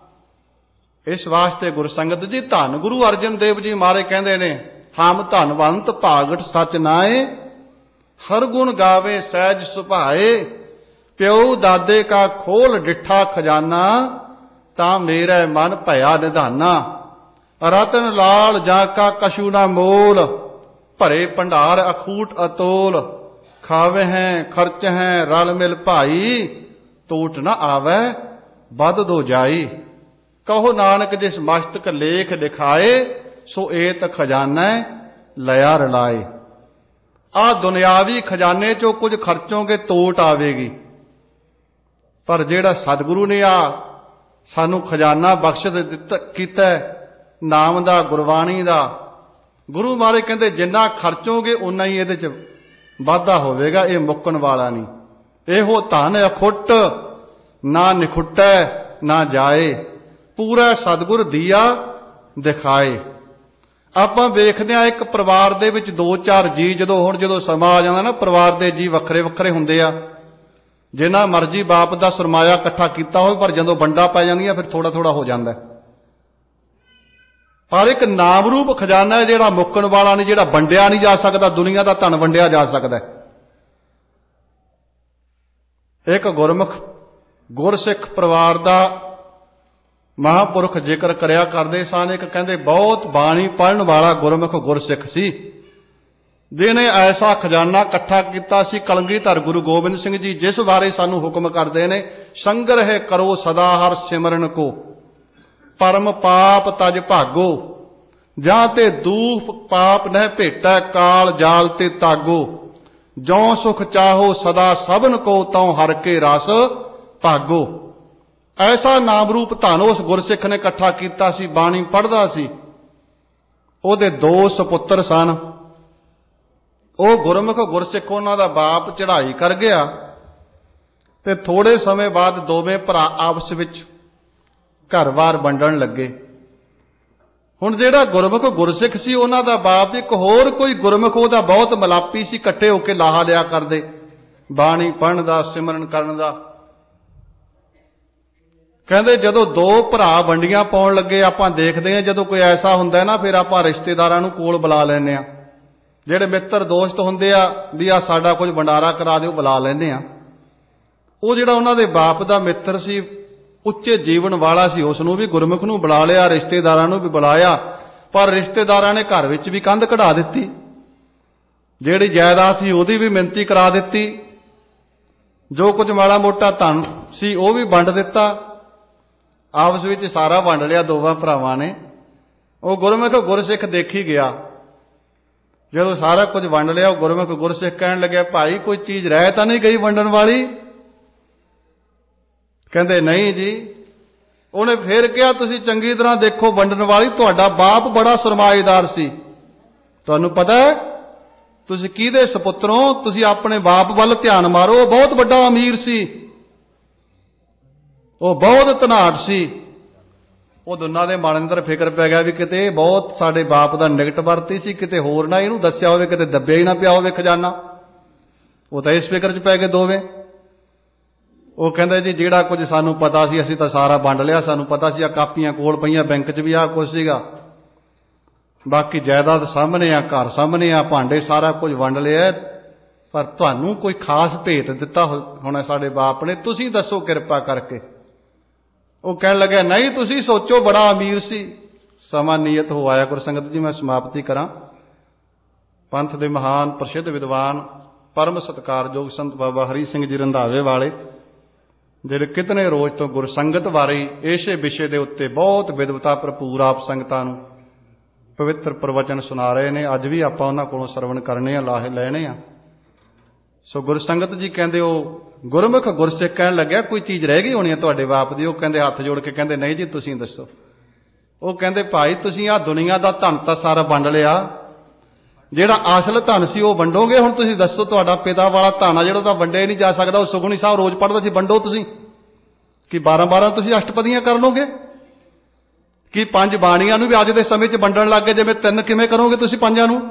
ਇਸ ਵਾਸਤੇ ਗੁਰਸੰਗਤ ਜੀ ਧੰਨ ਗੁਰੂ ਅਰਜਨ ਦੇਵ ਜੀ ਮਾਰੇ ਕਹਿੰਦੇ ਨੇ, ਹਮ ਧਨਵੰਤ ਭਾਗਟ ਸਚ ਨਾਏ, ਹਰ ਗੁਣ ਗਾਵੇ ਸਹਿਜ ਸੁਭਾਏ, ਪਿਓ ਦਾਦੇ ਕਾ ਖੋਲ ਡਿੱਠਾ ਖਜ਼ਾਨਾ, ਤਾਂ ਮੇਰੇ ਮਨ ਭਇਆ ਨਿਧਾਨਾ, ਰਤਨ ਲਾਲ ਜਾਂ ਕਾ ਕਛੂ ਨਾ ਮੋਲ, ਭਰੇ ਭੰਡਾਰ ਅਖੂਟ ਅਤੋਲ, ਖਾਵੇ ਹੈ ਖਰਚ ਹੈ ਰਲ ਮਿਲ ਭਾਈ, ਟੋਟ ਨਾ ਆਵੈ ਵੱਧ ਦੋ ਜਾਈ। ਕਹੋ ਨਾਨਕ ਜਿਸ ਮਸਤਕ ਲੇਖ ਲਿਖਾਏ, ਸੋ ਏਤ ਖਜ਼ਾਨਾ ਲਿਆ ਰਲਾਏ। ਆਹ ਦੁਨਿਆਵੀ ਖਜ਼ਾਨੇ ਚੋਂ ਕੁਝ ਖਰਚੋਗੇ ਤੋਟ ਆਵੇਗੀ, ਪਰ ਜਿਹੜਾ ਸਤਿਗੁਰੂ ਨੇ ਆ ਸਾਨੂੰ ਖਜ਼ਾਨਾ ਬਖਸ਼ ਦਿੱਤਾ ਕੀਤਾ ਨਾਮ ਦਾ, ਗੁਰਬਾਣੀ ਦਾ, ਗੁਰੂ ਮਹਾਰਾਜ ਕਹਿੰਦੇ ਜਿੰਨਾ ਖਰਚੋਗੇ ਉਨਾ ਹੀ ਇਹਦੇ ਚ ਵਾਧਾ ਹੋਵੇਗਾ, ਇਹ ਮੁੱਕਣ ਵਾਲਾ ਨਹੀਂ। ਇਹੋ ਧਨ ਅਖੁੱਟ ਨਾ ਨਿਖੁੱਟੈ ਨਾ ਜਾਏ, ਪੂਰਾ ਸਤਿਗੁਰ ਦੀਆ ਦਿਖਾਏ। ਆਪਾਂ ਵੇਖਦੇ ਹਾਂ ਇੱਕ ਪਰਿਵਾਰ ਦੇ ਵਿੱਚ 2-4 ਜੀ, ਜਦੋਂ ਸਮਾਂ ਆ ਜਾਂਦਾ ਨਾ, ਪਰਿਵਾਰ ਦੇ ਜੀ ਵੱਖਰੇ ਵੱਖਰੇ ਹੁੰਦੇ ਆ, ਜਿੰਨਾ ਮਰਜੀ ਬਾਪ ਦਾ ਸਰਮਾਇਆ ਇਕੱਠਾ ਕੀਤਾ ਹੋਵੇ, ਪਰ ਜਦੋਂ ਵੰਡਾ ਪੈ ਜਾਂਦੀਆਂ ਫਿਰ ਥੋੜਾ ਥੋੜਾ ਹੋ ਜਾਂਦਾ। ਪਰ ਇੱਕ ਨਾਮ ਰੂਪ ਖਜ਼ਾਨਾ ਹੈ ਜਿਹੜਾ ਮੁੱਕਣ ਵਾਲਾ ਨਹੀਂ, ਜਿਹੜਾ ਵੰਡਿਆ ਨਹੀਂ ਜਾ ਸਕਦਾ। ਦੁਨੀਆ ਦਾ ਧਨ ਵੰਡਿਆ ਜਾ ਸਕਦਾ, ਇੱਕ ਗੁਰਮੁਖ ਗੁਰਸਿੱਖ ਪਰਿਵਾਰ ਦਾ ਮਹਾਂਪੁਰਖ ਜ਼ਿਕਰ ਕਰਿਆ ਕਰਦੇ ਸਨ। ਇੱਕ ਕਹਿੰਦੇ ਬਹੁਤ ਬਾਣੀ ਪੜ੍ਹਨ ਵਾਲਾ ਗੁਰਮੁਖ ਗੁਰਸਿੱਖ ਸੀ, ਜਿਹਨੇ ਐਸਾ ਖਜ਼ਾਨਾ ਇਕੱਠਾ ਕੀਤਾ ਸੀ। ਕਲਗੀਧਰ ਗੁਰੂ ਗੋਬਿੰਦ ਸਿੰਘ ਜੀ ਜਿਸ ਬਾਰੇ ਸਾਨੂੰ ਹੁਕਮ ਕਰਦੇ ਨੇ, ਸੰਗ੍ਰਹਿ ਕਰੋ ਸਦਾ ਹਰ ਸਿਮਰਨ ਕੋ, ਪਰਮ ਪਾਪ ਤਜ ਭਾਗੋ, ਜਾਂ ਤੇ ਦੂਖ ਪਾਪ ਨਹਿ ਭੇਟੈ, ਕਾਲ ਜਾਲ ਤੇ ਤਾਗੋ, ਜਉ ਸੁਖ ਚਾਹੋ ਸਦਾ ਸਭਨ ਕੋ, ਤਉ ਹਰ ਕੇ ਰਸ ਭਾਗੋ। ਐਸਾ ਨਾਮ ਰੂਪ ਧਨ ਉਸ ਗੁਰਸਿੱਖ ਨੇ ਇਕੱਠਾ ਕੀਤਾ ਸੀ। ਬਾਣੀ ਪੜ੍ਹਦਾ ਸੀ। ਉਹਦੇ 2 ਸਪੁੱਤਰ ਸਨ। ਉਹ ਗੁਰਮੁਖ ਗੁਰਸਿੱਖ, ਉਹਨਾਂ ਦਾ ਬਾਪ ਚੜ੍ਹਾਈ ਕਰ ਗਿਆ ਤੇ ਥੋੜੇ ਸਮੇਂ ਬਾਅਦ ਦੋਵੇਂ ਭਰਾ ਆਪਸ ਵਿੱਚ ਘਰ-ਬਾਰ ਵੰਡਣ ਲੱਗੇ। ਹੁਣ ਜਿਹੜਾ ਗੁਰਮੁਖ ਗੁਰਸਿੱਖ ਸੀ, ਉਹਨਾਂ ਦਾ ਬਾਪ ਇੱਕ ਹੋਰ ਕੋਈ ਗੁਰਮੁਖ ਉਹਦਾ ਬਹੁਤ ਮਲਾਪੀ ਸੀ, ਇਕੱਠੇ ਹੋ ਕੇ ਲਾਹਾ ਲਿਆ ਕਰਦੇ ਬਾਣੀ ਪੜ੍ਹਨ ਦਾ, ਸਿਮਰਨ ਕਰਨ ਦਾ। ਕਹਿੰਦੇ ਜਦੋਂ 2 ਭਰਾ ਵੰਡੀਆਂ ਪਾਉਣ ਲੱਗੇ, ਆਪਾਂ ਦੇਖਦੇ ਹਾਂ ਜਦੋਂ ਕੋਈ ਐਸਾ ਹੁੰਦਾ ਨਾ, ਫਿਰ ਆਪਾਂ ਰਿਸ਼ਤੇਦਾਰਾਂ ਨੂੰ ਕੋਲ ਬੁਲਾ ਲੈਂਦੇ ਹਾਂ। ਜਿਹੜੇ ਮਿੱਤਰ ਦੋਸਤ ਹੁੰਦੇ ਆ ਵੀ ਆ ਸਾਡਾ ਕੁਝ ਵੰਡਾਰਾ ਕਰਾ ਦਿਓ, ਬੁਲਾ ਲੈਂਦੇ ਆ। ਉਹ ਜਿਹੜਾ ਉਹਨਾਂ ਦੇ ਬਾਪ ਦਾ ਮਿੱਤਰ ਸੀ, ਉੱਚੇ ਜੀਵਨ ਵਾਲਾ ਸੀ, ਉਸ ਨੂੰ ਵੀ ਗੁਰਮੁਖ ਨੂੰ ਬੁਲਾ ਲਿਆ, ਰਿਸ਼ਤੇਦਾਰਾਂ ਨੂੰ ਵੀ ਬੁਲਾਇਆ। ਪਰ ਰਿਸ਼ਤੇਦਾਰਾਂ ਨੇ ਘਰ ਵਿੱਚ ਵੀ ਕੰਧ ਕਢਾ ਦਿੱਤੀ। ਜਿਹੜੀ ਜਾਇਦਾਦ ਸੀ ਉਹਦੀ ਵੀ ਮਿਣਤੀ ਕਰਾ ਦਿੱਤੀ। ਜੋ ਕੁਝ ਮਾੜਾ ਮੋਟਾ ਧਨ ਸੀ ਉਹ ਵੀ ਵੰਡ ਦਿੱਤਾ। ਆਪਸ ਵਿੱਚ ਸਾਰਾ ਵੰਡ ਲਿਆ ਦੋਵਾਂ ਭਰਾਵਾਂ ਨੇ। ਉਹ ਗੁਰਮੁਖ ਗੁਰਸਿੱਖ ਦੇਖੀ ਗਿਆ। ਜਦੋਂ ਸਾਰਾ ਕੁਝ ਵੰਡ ਲਿਆ, ਉਹ ਗੁਰਮੁਖ ਗੁਰਸਿੱਖ ਕਹਿਣ ਲੱਗਿਆ, ਭਾਈ ਕੋਈ ਚੀਜ਼ ਰਹਿ ਤਾਂ ਨਹੀਂ ਗਈ ਵੰਡਣ ਵਾਲੀ? ਕਹਿੰਦੇ ਨਹੀਂ ਜੀ। ਉਹਨੇ ਫੇਰ ਕਿਹਾ, ਤੁਸੀਂ ਚੰਗੀ ਤਰ੍ਹਾਂ ਦੇਖੋ ਵੰਡਣ ਵਾਲੀ, ਤੁਹਾਡਾ ਬਾਪ ਬੜਾ ਸਰਮਾਏਦਾਰ ਸੀ। ਤੁਹਾਨੂੰ ਪਤਾ ਹੈ ਤੁਸੀਂ ਕਿਹਦੇ ਸਪੁੱਤਰੋਂ? ਤੁਸੀਂ ਆਪਣੇ ਬਾਪ ਵੱਲ ਧਿਆਨ ਮਾਰੋ। ਉਹ ਬਹੁਤ ਵੱਡਾ ਅਮੀਰ ਸੀ, ਉਹ ਬਹੁਤ ਧਨਾਢ ਸੀ। ਉਹ ਦੋਨਾਂ ਦੇ ਮਨ ਅੰਦਰ ਫਿਕਰ ਪੈ ਗਿਆ ਵੀ ਕਿਤੇ ਬਹੁਤ ਸਾਡੇ ਬਾਪ ਦਾ ਨਿਕਟ ਵਰਤੀ ਸੀ, ਕਿਤੇ ਹੋਰ ਨਾ ਇਹਨੂੰ ਦੱਸਿਆ ਹੋਵੇ, ਕਿਤੇ ਦੱਬਿਆ ਹੀ ਨਾ ਪਿਆ ਹੋਵੇ ਖਜ਼ਾਨਾ। ਉਹ ਤਾਂ ਇਸ ਫਿਕਰ 'ਚ ਪੈ ਗਏ ਦੋਵੇਂ। ਉਹ ਕਹਿੰਦਾ ਜੀ ਜਿਹੜਾ ਕੁਝ ਸਾਨੂੰ ਪਤਾ ਸੀ ਅਸੀਂ ਤਾਂ ਸਾਰਾ ਵੰਡ ਲਿਆ। ਸਾਨੂੰ ਪਤਾ ਸੀ ਆ ਕਾਪੀਆਂ ਕੋਲ ਪਈਆਂ, ਬੈਂਕ 'ਚ ਵੀ ਆ ਕੁਝ ਸੀਗਾ, ਬਾਕੀ ਜਾਇਦਾਦ ਸਾਹਮਣੇ ਆ, ਘਰ ਸਾਹਮਣੇ ਆ, ਭਾਂਡੇ, ਸਾਰਾ ਕੁਝ ਵੰਡ ਲਿਆ। ਪਰ ਤੁਹਾਨੂੰ ਕੋਈ ਖਾਸ ਭੇਤ ਦਿੱਤਾ ਹੋਣਾ ਸਾਡੇ ਬਾਪ ਨੇ, ਤੁਸੀਂ ਦੱਸੋ ਕਿਰਪਾ ਕਰਕੇ। ਉਹ ਕਹਿਣ ਲੱਗਿਆ, ਨਹੀਂ ਤੁਸੀਂ ਸੋਚੋ ਬੜਾ ਅਮੀਰ ਸੀ। ਸਮਾਂ ਨਿਯਤ ਹੋ ਆਇਆ। ਗੁਰਸੰਗਤ ਜੀ ਮੈਂ ਸਮਾਪਤੀ ਕਰਾਂ। ਪੰਥ ਦੇ ਮਹਾਨ ਪ੍ਰਸਿੱਧ ਵਿਦਵਾਨ, ਪਰਮ ਸਤਿਕਾਰਯੋਗ ਸੰਤ ਬਾਬਾ ਹਰੀ ਸਿੰਘ ਜੀ ਰੰਧਾਵੇ ਵਾਲੇ, ਜਿਹੜੇ ਕਿਤਨੇ ਰੋਜ਼ ਤੋਂ ਗੁਰਸੰਗਤ ਬਾਰੇ ਇਸੇ ਵਿਸ਼ੇ ਦੇ ਉੱਤੇ ਬਹੁਤ ਵਿਦਵਤਾ ਭਰਪੂਰ ਆਪ ਸੰਗਤਾਂ ਨੂੰ ਪਵਿੱਤਰ ਪ੍ਰਵਚਨ ਸੁਣਾ ਰਹੇ ਨੇ। ਅੱਜ ਵੀ ਆਪਾਂ ਉਹਨਾਂ ਕੋਲੋਂ ਸਰਵਣ ਕਰਨੇ ਆ, ਲਾਹੇ ਲੈਣੇ ਆ। ਸੋ ਗੁਰਸੰਗਤ ਜੀ ਕਹਿੰਦੇ, ਉਹ ਗੁਰਮੁਖ ਗੁਰਸਿੱਖ ਕਹਿਣ ਲੱਗਿਆ, ਕੋਈ ਚੀਜ਼ ਰਹਿ ਗਈ ਹੋਣੀ ਹੈ ਤੁਹਾਡੇ ਬਾਪ ਦੀ? ਉਹ ਕਹਿੰਦੇ ਹੱਥ ਜੋੜ ਕੇ ਕਹਿੰਦੇ, ਨਹੀਂ ਜੀ ਤੁਸੀਂ ਦੱਸੋ। ਉਹ ਕਹਿੰਦੇ, ਭਾਈ ਤੁਸੀਂ ਆਹ ਦੁਨੀਆ ਦਾ ਧਨ ਤਾਂ ਸਾਰਾ ਵੰਡ ਲਿਆ, ਜਿਹੜਾ ਅਸਲ ਧਨ ਸੀ ਉਹ ਵੰਡੋਗੇ? ਹੁਣ ਤੁਸੀਂ ਦੱਸੋ, ਤੁਹਾਡਾ ਪਿਤਾ ਵਾਲਾ ਧਨ ਆ ਜਿਹੜਾ ਤਾਂ ਵੰਡਿਆ ਨਹੀਂ ਜਾ ਸਕਦਾ। ਉਹ ਸੁਖਮਨੀ ਸਾਹਿਬ ਰੋਜ਼ ਪੜ੍ਹਦਾ ਸੀ, ਵੰਡੋ ਤੁਸੀਂ। ਕਿ 12-12 ਤੁਸੀਂ ਅਸ਼ਟਪਦੀਆਂ ਕਰ ਲਓਗੇ? ਕਿ 5 ਬਾਣੀਆਂ ਨੂੰ ਵੀ ਅੱਜ ਦੇ ਸਮੇਂ 'ਚ ਵੰਡਣ ਲੱਗ ਗਏ, ਜਿਵੇਂ 3 ਕਿਵੇਂ ਕਰੋਗੇ ਤੁਸੀਂ 5 ਨੂੰ?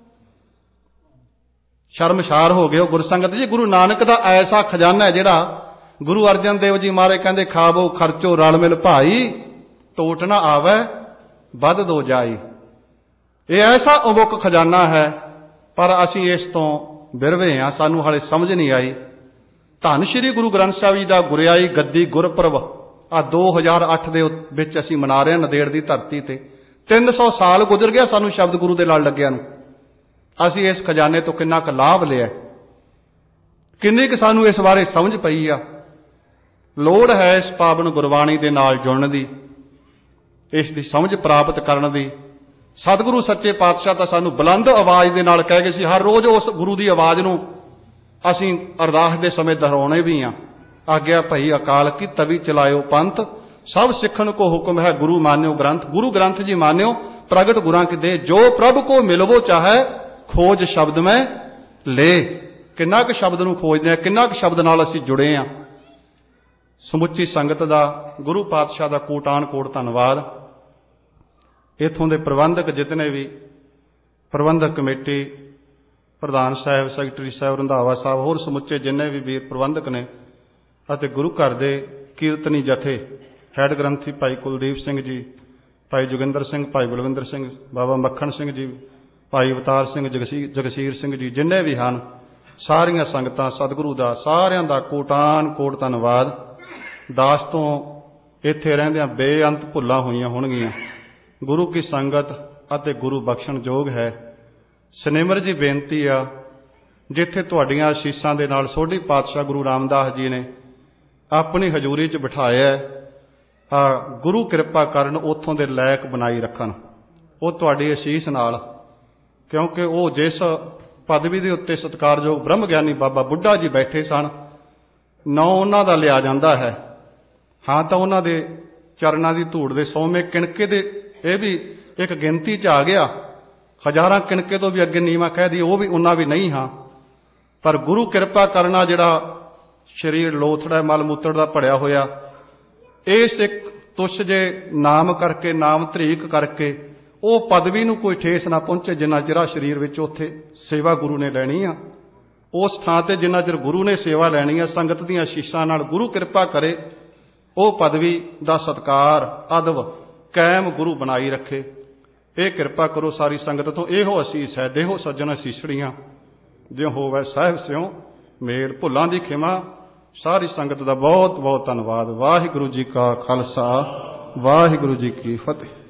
ਸ਼ਰਮਸ਼ਾਰ ਹੋ ਗਏ ਉਹ ਗੁਰਸੰਗਤ ਜੀ। ਗੁਰੂ ਨਾਨਕ ਦਾ ਐਸਾ ਖਜ਼ਾਨਾ ਹੈ ਜਿਹੜਾ ਗੁਰੂ ਅਰਜਨ ਦੇਵ ਜੀ ਮਹਾਰਾਜ ਕਹਿੰਦੇ, ਖਾਵੋ ਖਰਚੋ ਰਲ ਮਿਲ ਭਾਈ, ਟੋਟ ਨਾ ਆਵੈ ਵੱਧ ਦੋ ਜਾਈ। ਇਹ ਐਸਾ ਅਮੁੱਕ ਖਜ਼ਾਨਾ ਹੈ, ਪਰ ਅਸੀਂ ਇਸ ਤੋਂ ਬਿਰਵੇ ਹਾਂ, ਸਾਨੂੰ ਹਾਲੇ ਸਮਝ ਨਹੀਂ ਆਈ। ਧੰਨ ਸ਼੍ਰੀ ਗੁਰੂ ਗ੍ਰੰਥ ਸਾਹਿਬ ਜੀ ਦਾ ਗੁਰਿਆਈ ਗੱਦੀ ਗੁਰਪੁਰਬ ਆ 2008 ਦੇ ਵਿੱਚ ਅਸੀਂ ਮਨਾ ਰਹੇ ਹਾਂ ਨੰਦੇੜ ਦੀ ਧਰਤੀ ਤੇ। 300 ਸਾਲ ਗੁਜ਼ਰ ਗਿਆ ਸਾਨੂੰ ਸ਼ਬਦ ਗੁਰੂ ਦੇ ਲੜ ਲੱਗਿਆ ਨੂੰ। ਅਸੀਂ ਇਸ ਖਜ਼ਾਨੇ ਤੋਂ ਕਿੰਨਾ ਕੁ ਲਾਭ ਲਿਆ, ਕਿੰਨੀ ਕੁ ਸਾਨੂੰ ਇਸ ਬਾਰੇ ਸਮਝ ਪਈ ਆ। ਲੋੜ ਹੈ ਇਸ ਪਾਵਨ ਗੁਰਬਾਣੀ ਦੇ ਨਾਲ ਜੁੜਨ ਦੀ, ਇਸ ਦੀ ਸਮਝ ਪ੍ਰਾਪਤ ਕਰਨ ਦੀ। ਸਤਿਗੁਰੂ ਸੱਚੇ ਪਾਤਸ਼ਾਹ ਤਾਂ ਸਾਨੂੰ ਬੁਲੰਦ ਆਵਾਜ਼ ਦੇ ਨਾਲ ਕਹਿ ਗਏ ਸੀ। ਹਰ ਰੋਜ਼ ਉਸ ਗੁਰੂ ਦੀ ਆਵਾਜ਼ ਨੂੰ ਅਸੀਂ ਅਰਦਾਸ ਦੇ ਸਮੇਂ ਦੁਹਰਾਉਣੇ ਵੀ ਆ। ਆਗਿਆ ਭਈ ਅਕਾਲ ਕੀ ਤਵੀ ਚਲਾਇਓ ਪੰਥ, ਸਭ ਸਿੱਖਣ ਕੋ ਹੁਕਮ ਹੈ ਗੁਰੂ ਮਾਨਿਓ ਗ੍ਰੰਥ। ਗੁਰੂ ਗ੍ਰੰਥ ਜੀ ਮਾਨਿਓ, ਪ੍ਰਗਟ ਗੁਰਾਂ ਕੀ ਦੇ, ਜੋ ਪ੍ਰਭ ਕੋ ਮਿਲਵੋ ਚਾਹੇ ਖੋਜ ਸ਼ਬਦ ਮੈਂ ਲੈ। ਕਿੰਨਾ ਕੁ ਸ਼ਬਦ ਨੂੰ ਖੋਜਦੇ ਆ, ਕਿੰਨਾ ਕੁ ਸ਼ਬਦ ਨਾਲ ਅਸੀਂ ਜੁੜੇ ਆ। ਸਮੁੱਚੀ ਸੰਗਤ ਦਾ, ਗੁਰੂ ਪਾਤਸ਼ਾਹ ਦਾ ਕੋਟਾਨ ਕੋਟ ਧੰਨਵਾਦ। ਇੱਥੋਂ ਦੇ ਪ੍ਰਬੰਧਕ ਜਿਤਨੇ ਵੀ, ਪ੍ਰਬੰਧਕ ਕਮੇਟੀ, ਪ੍ਰਧਾਨ ਸਾਹਿਬ, ਸੈਕਟਰੀ ਸਾਹਿਬ, ਰੰਧਾਵਾ ਸਾਹਿਬ, ਹੋਰ ਸਮੁੱਚੇ ਜਿੰਨੇ ਵੀ ਵੀਰ ਪ੍ਰਬੰਧਕ ਨੇ, ਅਤੇ ਗੁਰੂ ਘਰ ਦੇ ਕੀਰਤਨੀ ਜਥੇ, ਹੈਡ ਗ੍ਰੰਥੀ ਭਾਈ ਕੁਲਦੀਪ ਸਿੰਘ ਜੀ, ਭਾਈ ਜੋਗਿੰਦਰ ਸਿੰਘ, ਭਾਈ ਬਲਵਿੰਦਰ ਸਿੰਘ, ਬਾਬਾ ਮੱਖਣ ਸਿੰਘ ਜੀ, ਭਾਈ ਅਵਤਾਰ ਸਿੰਘ, ਜਗਸੀਰ ਸਿੰਘ ਜੀ, ਜਿੰਨੇ ਵੀ ਹਨ, ਸਾਰੀਆਂ ਸੰਗਤਾਂ ਸਤਿਗੁਰੂ ਦਾ ਸਾਰਿਆਂ ਦਾ ਕੋਟਾਨ ਕੋਟ ਧੰਨਵਾਦ। ਦਾਸ ਤੋਂ ਇੱਥੇ ਰਹਿੰਦਿਆਂ ਬੇਅੰਤ ਭੁੱਲਾਂ ਹੋਈਆਂ ਹੋਣਗੀਆਂ। ਗੁਰੂ ਕੀ ਸੰਗਤ ਅਤੇ ਗੁਰੂ ਬਖਸ਼ਣ ਯੋਗ ਹੈ। ਸਨਿਮਰ ਜੀ ਬੇਨਤੀ ਆ, ਜਿੱਥੇ ਤੁਹਾਡੀਆਂ ਅਸੀਸਾਂ ਦੇ ਨਾਲ ਸੋਢੀ ਪਾਤਸ਼ਾਹ ਗੁਰੂ ਰਾਮਦਾਸ ਜੀ ਨੇ ਆਪਣੀ ਹਜ਼ੂਰੀ 'ਚ ਬਿਠਾਇਆ, ਗੁਰੂ ਕਿਰਪਾ ਕਰਨ ਉੱਥੋਂ ਦੇ ਲਾਇਕ ਬਣਾਈ ਰੱਖਣ ਉਹ ਤੁਹਾਡੀ ਅਸੀਸ ਨਾਲ, ਕਿਉਂਕਿ ਉਹ ਜਿਸ ਪਦਵੀ ਦੇ ਉੱਤੇ ਸਤਿਕਾਰਯੋਗ ਬ੍ਰਹਮ ਗਿਆਨੀ ਬਾਬਾ ਬੁੱਢਾ ਜੀ ਬੈਠੇ ਸਨ, ਨਾਂ ਉਹਨਾਂ ਦਾ ਲਿਆ ਜਾਂਦਾ ਹੈ। ਹਾਂ ਤਾਂ ਉਹਨਾਂ ਦੇ ਚਰਨਾਂ ਦੀ ਧੂੜ ਦੇ 100ਵੇਂ ਕਿਣਕੇ ਦੇ ਇਹ ਵੀ ਇੱਕ ਗਿਣਤੀ 'ਚ ਆ ਗਿਆ। ਹਜ਼ਾਰਾਂ ਕਿਣਕੇ ਤੋਂ ਵੀ ਅੱਗੇ ਨੀਵਾਂ ਕਹਿ ਦੀ ਉਹ ਵੀ ਉਹਨਾਂ ਵੀ ਨਹੀਂ ਹਾਂ। ਪਰ ਗੁਰੂ ਕਿਰਪਾ ਕਰਨਾ ਜਿਹੜਾ ਸਰੀਰ ਲੋਥੜਾ ਮਲ ਮੂਤਰ ਦਾ ਭੜਿਆ ਹੋਇਆ, ਇਸ ਇੱਕ ਤੁੱਛ ਜੇ ਨਾਮ ਕਰਕੇ, ਨਾਮ ਧਰੀਕ ਕਰਕੇ ਉਹ ਪਦਵੀ ਨੂੰ ਕੋਈ ਠੇਸ ਨਾ ਪਹੁੰਚੇ ਜਿੰਨਾ ਚਿਰ ਸਰੀਰ ਵਿੱਚ ਉੱਥੇ ਸੇਵਾ ਗੁਰੂ ਨੇ ਲੈਣੀ ਆ। ਉਸ ਥਾਂ ਤੇ ਜਿੰਨਾ ਚਿਰ ਗੁਰੂ ਨੇ ਸੇਵਾ ਲੈਣੀ ਆ, ਸੰਗਤ ਦੀਆਂ ਅਸੀਸਾਂ ਨਾਲ ਗੁਰੂ ਕਿਰਪਾ ਕਰੇ ਉਹ ਪਦਵੀ ਦਾ ਸਤਿਕਾਰ ਅਦਬ ਕਾਇਮ ਗੁਰੂ ਬਣਾਈ ਰੱਖੇ। ਇਹ ਕਿਰਪਾ ਕਰੋ ਸਾਰੀ ਸੰਗਤ ਤੋਂ। ਇਹੋ ਅਸੀਸ ਹੈ, ਦੇਹੋ ਸੱਜਣ ਅਸੀਸੜੀਆਂ ਜਿਉ ਹੋਵੇ ਸਾਹਿਬ ਸਿਉ ਮੇਲ। ਭੁੱਲਾਂ ਦੀ ਖਿਮਾ। ਸਾਰੀ ਸੰਗਤ ਦਾ ਬਹੁਤ ਬਹੁਤ ਧੰਨਵਾਦ। ਵਾਹਿਗੁਰੂ ਜੀ ਕਾ ਖਾਲਸਾ, ਵਾਹਿਗੁਰੂ ਜੀ ਕੀ ਫਤਿਹ।